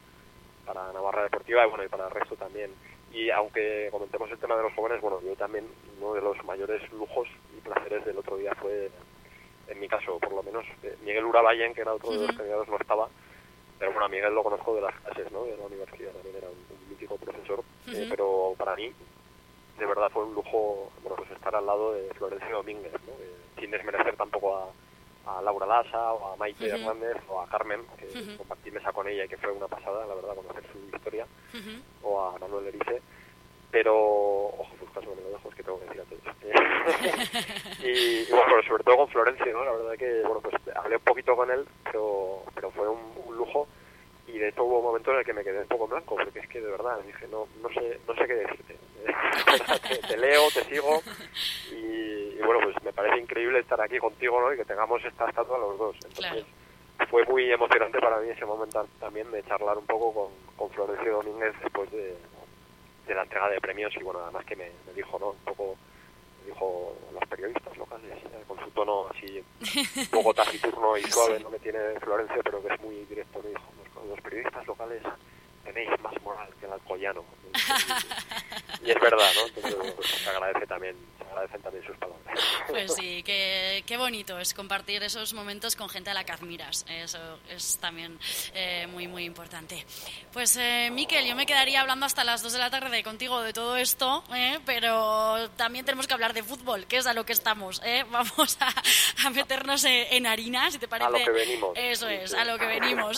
para Navarra Deportiva y bueno, y para el resto también. Y aunque comentemos el tema de los jóvenes, bueno, yo también, uno de los mayores lujos y placeres del otro día fue, en mi caso por lo menos, Miguel Urabayen, que era otro de los candidatos, no estaba, pero bueno, a Miguel lo conozco de las clases, ¿no?, de la universidad, también era un mítico profesor, pero para mí de verdad fue un lujo, bueno, pues estar al lado de Florencio Domínguez, ¿no?, sin desmerecer tampoco a Laura Lasa o a Maite Hernández o a Carmen, que compartí mesa con ella y que fue una pasada, la verdad, conocer su historia, o a Manuel Erice, pero ojo, pues caso me lo dejo, es que tengo que decir a todos. y bueno, pero sobre todo con Florencio, ¿no?, la verdad que, bueno, pues hablé un poquito con él, pero fue un lujo, y de hecho hubo un momento en el que me quedé un poco en blanco, porque es que de verdad dije, no sé qué decirte. te leo, te sigo, y bueno, pues me parece increíble estar aquí contigo, ¿no?, y que tengamos esta estatua los dos. Entonces fue muy emocionante para mí ese momento también de charlar un poco con Florencio Domínguez después de la entrega de premios, y bueno, además que me dijo, ¿no?, un poco, me dijo, los periodistas locales, con su tono así un poco taciturno y suave, no me tiene Florencio, pero que es muy directo, me dijo, los periodistas locales tenéis más moral que el alcoyano. Y es verdad, ¿no? Entonces pues, se agradecen también sus palabras. Pues sí, qué bonito es compartir esos momentos con gente a la que admiras. Eso es también muy, muy importante. Pues, Miquel, yo me quedaría hablando hasta las 2 de la tarde contigo de todo esto, pero también tenemos que hablar de fútbol, que es a lo que estamos. Vamos a meternos en harina, si te parece. A lo que venimos. Eso es, a lo que venimos.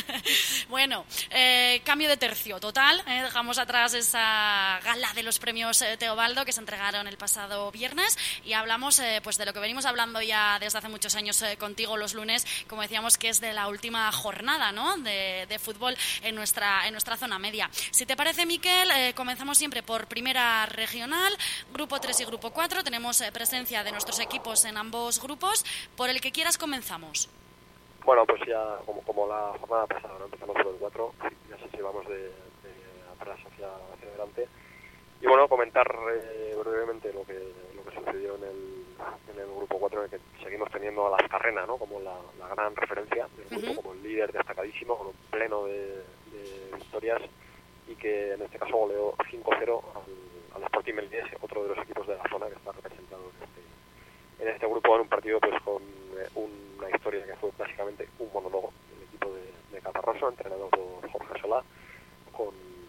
Bueno, cambio de tercio total. Dejamos atrás esa gala de los premios Teobaldo que se entregaron el pasado viernes y hablamos pues de lo que venimos hablando ya desde hace muchos años contigo los lunes, como decíamos, que es de la última jornada, ¿no?, de fútbol en nuestra zona media. Si te parece, Miquel, comenzamos siempre por primera regional, grupo 3 y grupo 4. Tenemos presencia de nuestros equipos en ambos grupos. Por el que quieras comenzamos. Bueno, pues ya como la jornada pasada, ¿no?, empezamos por el 4, ya sé si vamos de atrás hacia adelante. Y bueno, comentar brevemente lo que sucedió en el grupo 4, en el que seguimos teniendo a Las Carrenas, ¿no?, como la gran referencia del grupo, como el líder destacadísimo, con un pleno de victorias, y que en este caso goleó 5-0 al Sporting Melillés, otro de los equipos de la zona que está representado en este grupo, en un partido pues con una historia que fue básicamente un monólogo del equipo de Catarroso, entrenado por Jorge Solá, con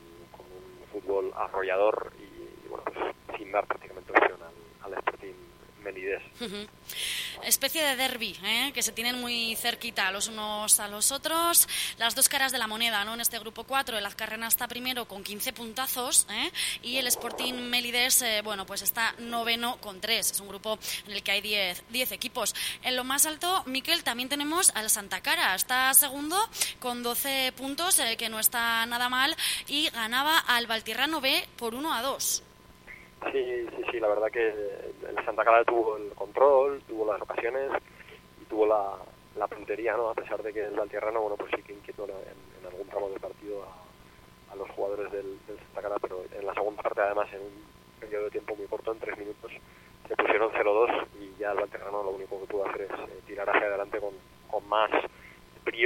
un fútbol arrollador y bueno, pues sin dar prácticamente opción al Sporting Melillés. Especie de derbi, que se tienen muy cerquita los unos a los otros, las dos caras de la moneda, ¿no? En este grupo 4, el Azcarrena está primero con 15 puntazos, y el Sporting Melillés, bueno, pues está noveno con 3. Es un grupo en el que hay 10 equipos. En lo más alto, Miquel, también tenemos al Santa Cara, está segundo con 12 puntos, que no está nada mal, y ganaba al Valtirrano B por 1-2. Sí, la verdad que el Santa Clara tuvo el control, tuvo las ocasiones y tuvo la puntería, ¿no?, a pesar de que el Valtierrano, bueno, pues sí que inquietó en algún tramo del partido a los jugadores del Santa Clara, pero en la segunda parte, además, en un periodo de tiempo muy corto, en 3 minutos, se pusieron 0-2 y ya el Valtierrano lo único que pudo hacer es tirar hacia adelante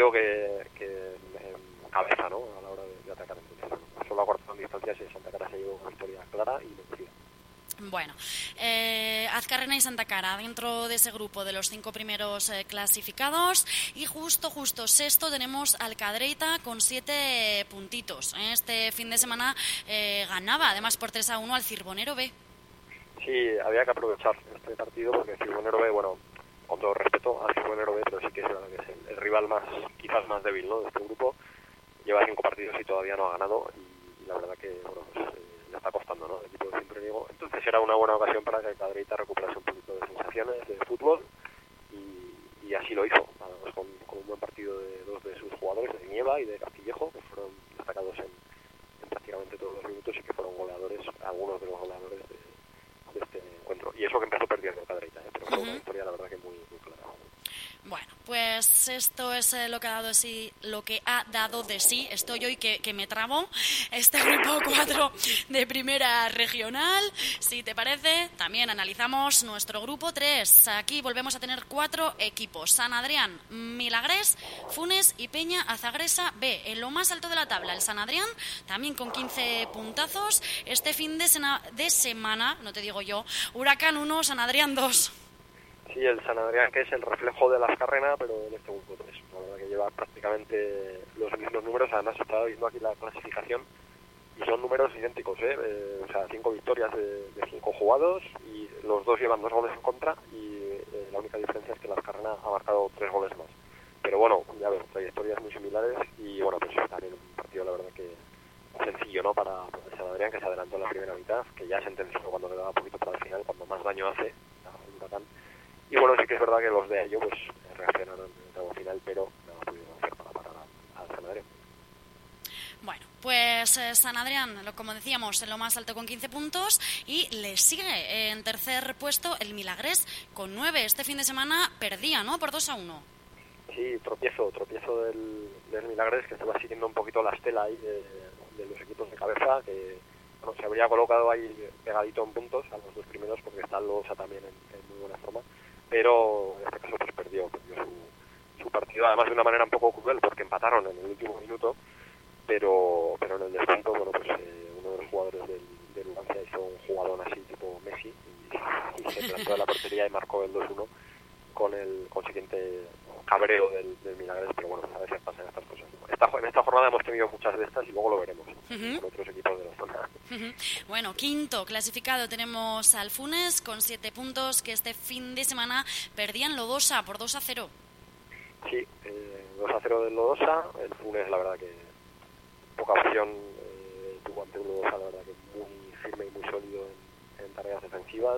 partido que cabeza, ¿no? A la hora de atacar. Entonces, bueno, solo acortaron distancias y Santa Clara se llevó una victoria clara y merecida. Bueno, Azkarrena y Santa Clara dentro de ese grupo de los 5 primeros clasificados, y justo sexto tenemos al Cadreita con 7 puntitos. Este fin de semana ganaba además por 3-1 al Cirbonero B. Sí, había que aprovechar este partido porque el Cirbonero B, bueno, con todo respeto al Cirbonero B, pero sí que es verdad que es el rival quizás más débil, ¿no?, de este grupo. Lleva 5 partidos y todavía no ha ganado, y la verdad que, bueno, pues, le está costando, ¿no?, el equipo de Cimprenego. Entonces era una buena ocasión para que el Cadreita recuperase un poquito de sensaciones de fútbol, y así lo hizo, además con un buen partido de 2 de sus jugadores, de Nieva y de Castillejo, que fueron destacados en prácticamente todos los minutos y que fueron goleadores, algunos de los goleadores de este encuentro. Y eso que empezó perdiendo el Cadreita, pero fue una victoria, la verdad, que muy clara. Bueno, pues esto es lo que ha dado de sí. Estoy hoy que me trabo. Este grupo 4 de primera regional. Si te parece, también analizamos nuestro grupo 3. Aquí volvemos a tener 4 equipos: San Adrián, Milagrés, Funes y Peña Azagresa B. En lo más alto de la tabla, el San Adrián, también con 15 puntazos. Este fin de semana, no te digo yo, Huracán 1, San Adrián 2. Sí, el San Adrián, que es el reflejo de la Azkarrena, pero en este grupo 3. La verdad que lleva prácticamente los mismos números. Además, estaba viendo aquí la clasificación y son números idénticos, o sea, 5 victorias de 5 jugados, y los dos llevan 2 goles en contra, y la única diferencia es que la Azkarrena ha marcado 3 goles más. Pero bueno, ya ves, trayectorias muy similares, y bueno, pues también un partido, la verdad, que sencillo, ¿no?, para el San Adrián, que se adelantó en la primera mitad, que ya sentenció cuando le daba poquito para el final, cuando más daño hace el Huracán. Y bueno, sí que es verdad que los de ello pues reaccionaron en el tramo final, pero no ha podido hacer para parar al San Adrián. Bueno, pues San Adrián, como decíamos, en lo más alto con 15 puntos, y le sigue en tercer puesto el Milagrés con 9. Este fin de semana perdía, ¿no?, por 2-1. Sí, tropiezo del Milagrés, que estaba siguiendo un poquito la estela ahí de los equipos de cabeza, que bueno, se habría colocado ahí pegadito en puntos a los 2 primeros, porque está el Lodosa también en muy buena forma. Pero en este caso pues perdió su partido, además de una manera un poco cruel, porque empataron en el último minuto, pero en el descuento, bueno, pues uno de los jugadores del Numancia hizo un jugadón así tipo Messi, y se plantó en la portería y marcó el 2-1 con el consiguiente cabreo del Milagrés. Pero bueno, a veces pasan estas cosas. En esta jornada hemos tenido muchas de estas, y luego lo veremos con otros equipos de la zona. Bueno, quinto clasificado tenemos al Funes con 7 puntos, que este fin de semana perdían Lodosa por 2-0. Sí, 2-0 del Lodosa. El Funes, la verdad que poca opción tuvo ante un Lodosa, la verdad que muy firme y muy sólido en tareas defensivas,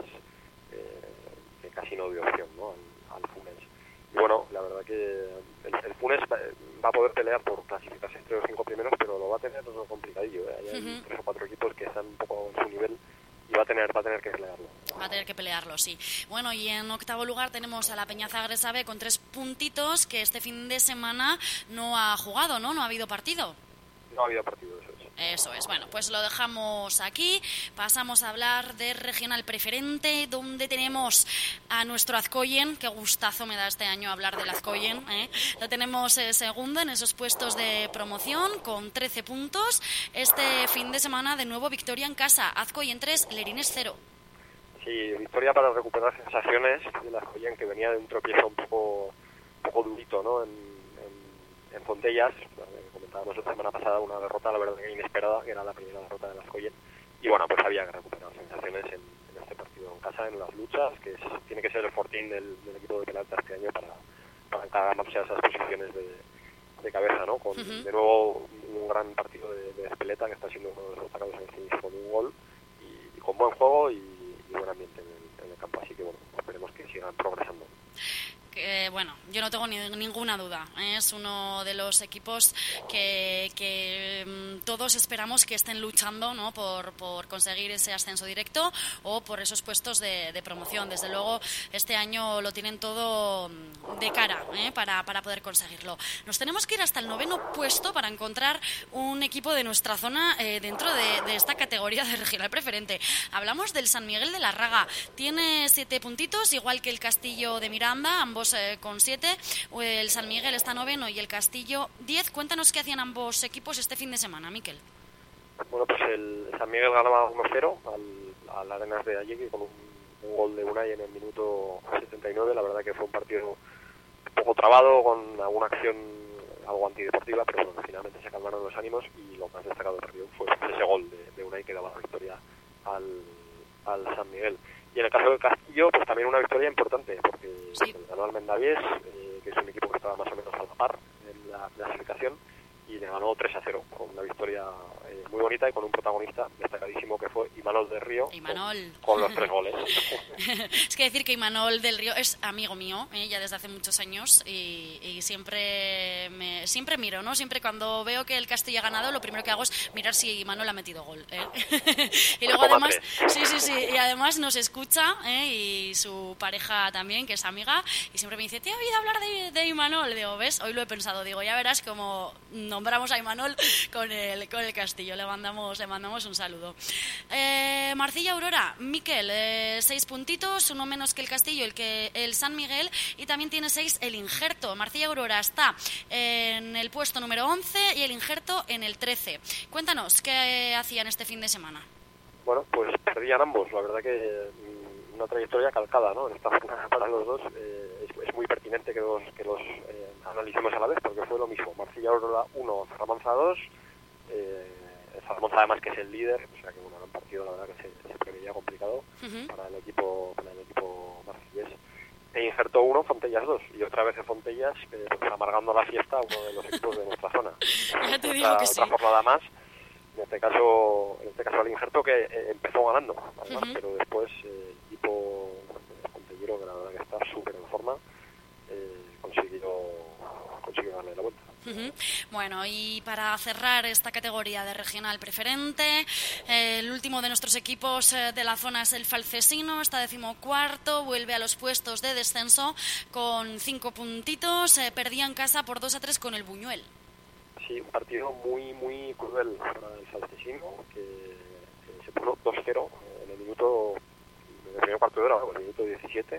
que casi no dio opción, ¿no?, al Funes. Y bueno, la verdad que el Funes va a poder pelear por clasificarse entre los 5 primeros, pero lo va a tener complicadillo, Hay 3 o 4 equipos que están un poco en su nivel, y va a tener que pelearlo. Va a tener que pelearlo, sí. Bueno, y en octavo lugar tenemos a la Peña Azagresa B con 3 puntitos, que este fin de semana no ha jugado, ¿no? No ha habido partido. No ha habido partido, eso es. Eso es. Bueno, pues lo dejamos aquí. Pasamos a hablar de regional preferente, donde tenemos a nuestro Azcoyen. Qué gustazo me da este año hablar del Azcoyen, ¿eh? Lo tenemos segundo en esos puestos de promoción con 13 puntos. Este fin de semana, de nuevo, victoria en casa. Azcoyen 3, Lerines 0. Sí, victoria para recuperar sensaciones del Azcoyen, que venía de un tropiezo un poco durito, ¿no?, en Fontellas. Comentábamos la semana pasada una derrota, la verdad, que inesperada, que era la primera derrota del Azcoyen, y bueno, pues había que recuperar sensaciones en este partido en casa, en las luchas, que tiene que ser el fortín del equipo de Peralta este año para encamarse a esas posiciones de cabeza, ¿no? Con de nuevo un gran partido de Espeleta, que está siendo uno de los destacados en el finish con un gol, y con buen juego y buen ambiente en el campo, así que bueno, esperemos que sigan progresando. Bueno, yo no tengo ninguna duda. Es uno de los equipos que todos esperamos que estén luchando, ¿no?, por conseguir ese ascenso directo o por esos puestos de promoción. Desde luego, este año lo tienen todo de cara, para poder conseguirlo. Nos tenemos que ir hasta el 9º puesto para encontrar un equipo de nuestra zona dentro de esta categoría de regional preferente. Hablamos del San Miguel de la Raga. Tiene 7 puntitos, igual que el Castillo de Miranda, ambos con 7. El San Miguel está 9º y el Castillo 10. Cuéntanos qué hacían ambos equipos este fin de semana, Miquel. Bueno, pues el San Miguel ganaba 1-0 al Arenas de Allegui con un gol de Unai en el minuto 79. La verdad que fue un partido un poco trabado, con alguna acción algo antideportiva, pero bueno, finalmente se calmaron los ánimos y lo más destacado del partido fue ese gol de Unai que daba la victoria al San Miguel. Y en el caso del Castillo, pues también una victoria importante, porque ganó al Mendavies, que es un equipo que estaba más o menos a la par en la clasificación, y le ganó 3-0, con una victoria muy bonita y con un protagonista destacadísimo que fue Imanol del Río, con los 3 goles. Es que decir que Imanol del Río es amigo mío, ya desde hace muchos años, y siempre miro, ¿no? Siempre cuando veo que el Castillo ha ganado, lo primero que hago es mirar si Imanol ha metido gol. Y luego además, y además nos escucha, y su pareja también, que es amiga, y siempre me dice, ¿te he oído hablar de Imanol? Digo, ¿ves? Hoy lo he pensado, digo, ya verás como nombramos a Imanol con el Castillo. Le mandamos un saludo. Marcilla Aurora, Miquel, 6 puntitos, uno menos que el Castillo, el San Miguel, y también tiene 6 el Injerto. Marcilla Aurora está en el puesto número 11 y el Injerto en el 13. Cuéntanos, ¿qué hacían este fin de semana? Bueno, pues perdían ambos. La verdad que una trayectoria calcada, ¿no? En esta jornada para los dos. Es muy pertinente que los analicemos a la vez, porque fue lo mismo. Marcilla Aurora 1, Zaramanza 2. Zaramanza además que es el líder, o sea que bueno, era un partido la verdad que se preveía complicado para el equipo marcillés. E Injerto 1, Fontellas 2, y otra vez de Fontellas pues amargando la fiesta a uno de los equipos de nuestra zona. Ya te digo que sí. Otra jornada más, en este caso el Injerto que empezó ganando, además, pero después el equipo fontellero, que la verdad que está súper en forma, consiguió darle la vuelta. Bueno, y para cerrar esta categoría de regional preferente, el último de nuestros equipos de la zona es el Falcesino, está 14º, vuelve a los puestos de descenso con 5 puntitos, perdía en casa por 2-3 con el Buñuel. Sí, un partido muy muy cruel para el Falcesino, que se puso 2-0 en el primer cuarto de hora, en el minuto 17,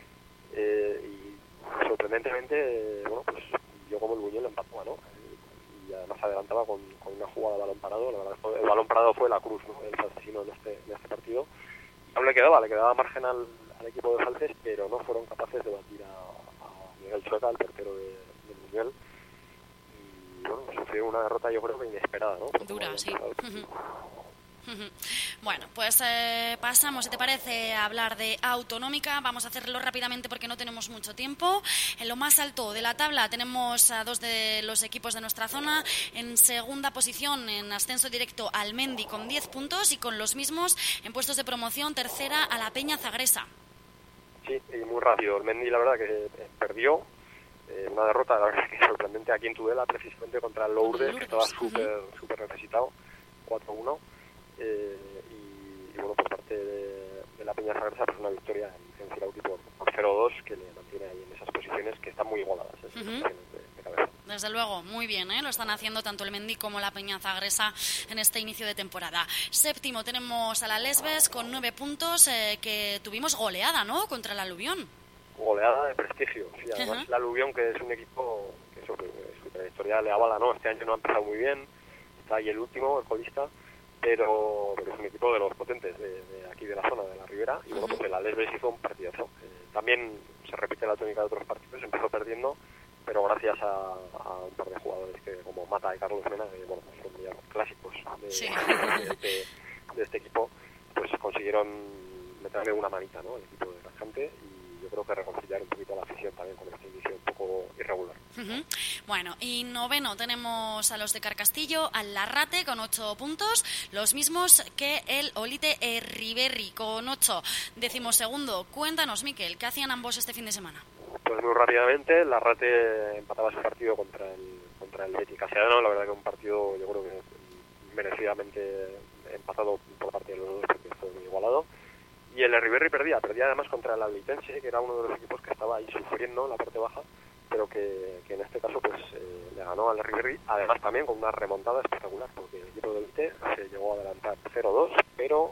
y sorprendentemente, bueno, pues yo como el Buñuel empató, ¿no? Y además adelantaba con una jugada de balón parado. La verdad, el balón parado fue la cruz, ¿no?, el Falcesino en este partido. Y aún le quedaba margen al equipo de Falces, pero no fueron capaces de batir a Miguel Chueca, el portero del Buñuel. Y bueno, sufrió una derrota yo creo que inesperada, ¿no? Dura, sí. Bueno, pues pasamos, si te parece, a hablar de autonómica. Vamos a hacerlo rápidamente porque no tenemos mucho tiempo. En lo más alto de la tabla tenemos a 2 de los equipos de nuestra zona. En segunda posición, en ascenso directo, Almendi con 10 puntos y con los mismos en puestos de promoción, tercera a la Peña Zagresa. Sí, y muy rápido. Almendi la verdad que perdió. Una derrota, la verdad que sorprendente aquí en Tudela, precisamente contra el Lourdes, que estaba súper necesitado, 4-1. Y bueno, por parte de la Peña Zagresa, pues una victoria en Cirauti por 0-2, que le mantiene ahí en esas posiciones que están muy igualadas, de cabeza. Desde luego, muy bien, lo están haciendo tanto el Mendy como la Peña Zagresa en este inicio de temporada. Séptimo tenemos a la Lesbes con 9 puntos, que tuvimos goleada, ¿no?, contra el Aluvión. Goleada de prestigio, sí, además el Aluvión, que es un equipo que su trayectoria le avala, ¿no? Este año no ha empezado muy bien, está ahí el último, el colista, pero es un equipo de los potentes de aquí de la zona de la Ribera, y bueno, pues el Lesbes hizo un partidazo. También se repite la tónica de otros partidos, empezó perdiendo, pero gracias a un par de jugadores que como Mata y Carlos Mena, que bueno, son ya clásicos de este equipo, pues consiguieron meterle una manita, ¿no?, al equipo de Cascante, y yo creo que reconciliar un poquito a la afición también con este inicio un poco irregular. Bueno, y noveno tenemos a los de Carcastillo, al Larrate con 8 puntos, los mismos que el Olite Riberri con 8. 12º, cuéntanos, Miquel, ¿qué hacían ambos este fin de semana? Pues muy rápidamente, el Larrate empataba su partido contra el Betis Castellano. La verdad que un partido, yo creo que merecidamente empatado por parte de los dos, porque fue muy igualado. Y el Erriberri perdía además contra el Ablitense, que era uno de los equipos que estaba ahí sufriendo en la parte baja, pero que en este caso pues le ganó al Erriberri, además también con una remontada espectacular, porque el equipo de Elite se llegó a adelantar 0-2, pero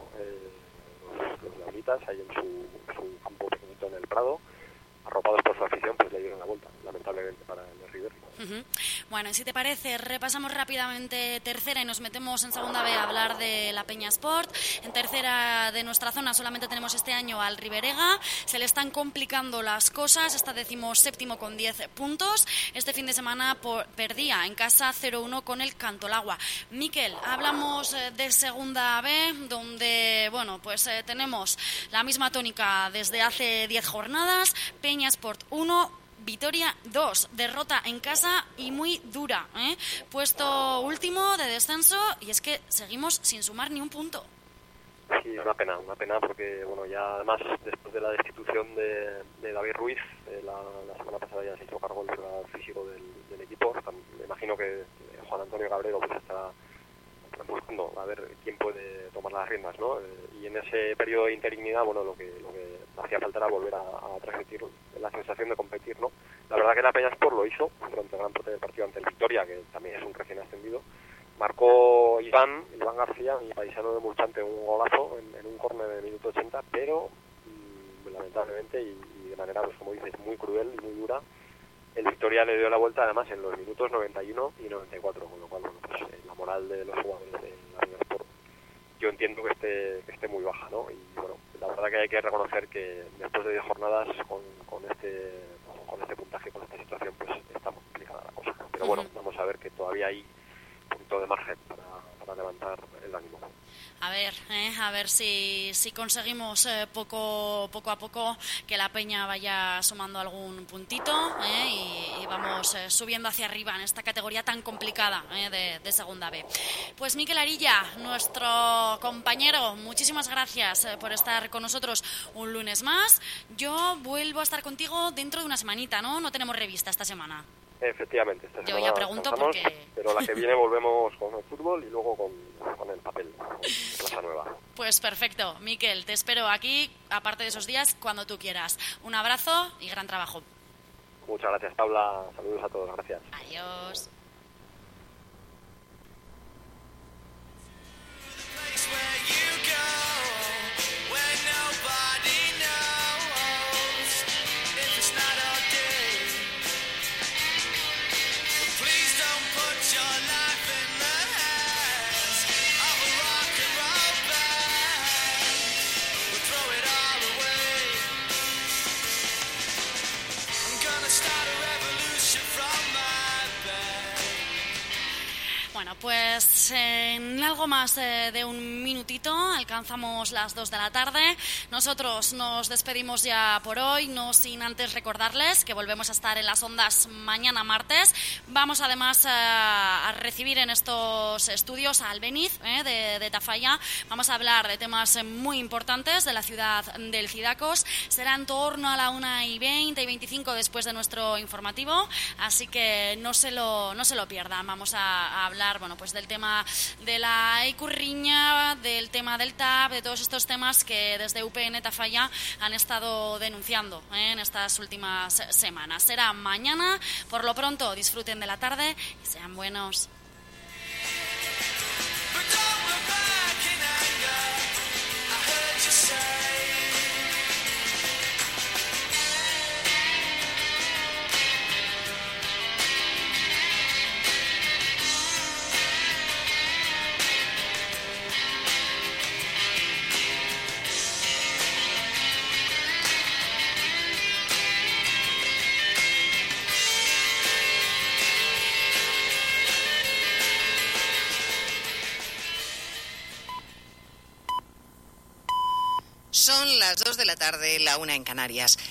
los Lauritas ahí en su campo pequeñito en el Prado, arropados por su afición, pues le dieron la vuelta, lamentablemente para el Erriberri. Bueno, y si te parece, repasamos rápidamente tercera y nos metemos en segunda B a hablar de la Peña Sport. En tercera de nuestra zona solamente tenemos este año al Riberega. Se le están complicando las cosas. Está 17º con 10 puntos. Este fin de semana perdía en casa 0-1 con el Cantolagua. Miquel, hablamos de segunda B, donde bueno, pues tenemos la misma tónica desde hace 10 jornadas. Peña Sport 1, Vitoria 2, derrota en casa y muy dura, ¿eh? Puesto último de descenso y es que seguimos sin sumar ni un punto. Sí, una pena porque bueno, ya además después de la destitución de David Ruiz, la semana pasada ya se hizo cargo el preparador físico del equipo. Me imagino que Juan Antonio Cabrero pues está buscando a ver quién puede tomar las riendas, ¿no? Y en ese periodo de interinidad, bueno, lo que hacía falta era volver a transmitir la sensación de competir, ¿no? La verdad que la Peña Sport lo hizo durante gran parte del partido ante el Vitoria, que también es un recién ascendido. Marcó Iván García, mi paisano de Mulchante, un golazo en un córner de minuto 80, pero lamentablemente y de manera, pues como dices, muy cruel y muy dura, el Vitoria le dio la vuelta además en los minutos 91 y 94, con lo cual bueno, pues, la moral de los jugadores de la Peña Sport yo entiendo que esté muy baja, ¿no? Y bueno, la verdad que hay que reconocer que después de 10 jornadas con este puntaje, con esta situación, pues está muy complicada la cosa. Pero bueno, vamos a ver que todavía hay un poquito de margen para levantar el ánimo. A ver si conseguimos poco a poco que la Peña vaya sumando algún puntito y vamos subiendo hacia arriba en esta categoría tan complicada de segunda B. Pues Miquel Arilla, nuestro compañero, muchísimas gracias por estar con nosotros un lunes más. Yo vuelvo a estar contigo dentro de una semanita, ¿no? No tenemos revista esta semana. Efectivamente, esta semana yo ya pregunto porque... pero la que viene volvemos con el fútbol y luego con el papel, con Plaza Nueva. Pues perfecto, Miquel, te espero aquí, aparte de esos días, cuando tú quieras. Un abrazo y gran trabajo. Muchas gracias, Paula. Saludos a todos, gracias. Adiós. Pues en algo más de un minutito alcanzamos las 2 de la tarde. Nosotros nos despedimos ya por hoy, no sin antes recordarles que volvemos a estar en las ondas mañana martes. Vamos además a recibir en estos estudios a Albeniz de Tafalla. Vamos a hablar de temas muy importantes de la ciudad del Cidacos. Será en torno a la 1:20 y 25 después de nuestro informativo, así que no se lo pierdan. Vamos a hablar pues del tema de la Icurriña, del tema del TAP, de todos estos temas que desde UPN Tafalla han estado denunciando en estas últimas semanas. Será mañana, por lo pronto disfruten de la tarde y sean buenos. Son las 2 de la tarde, la 1 en Canarias.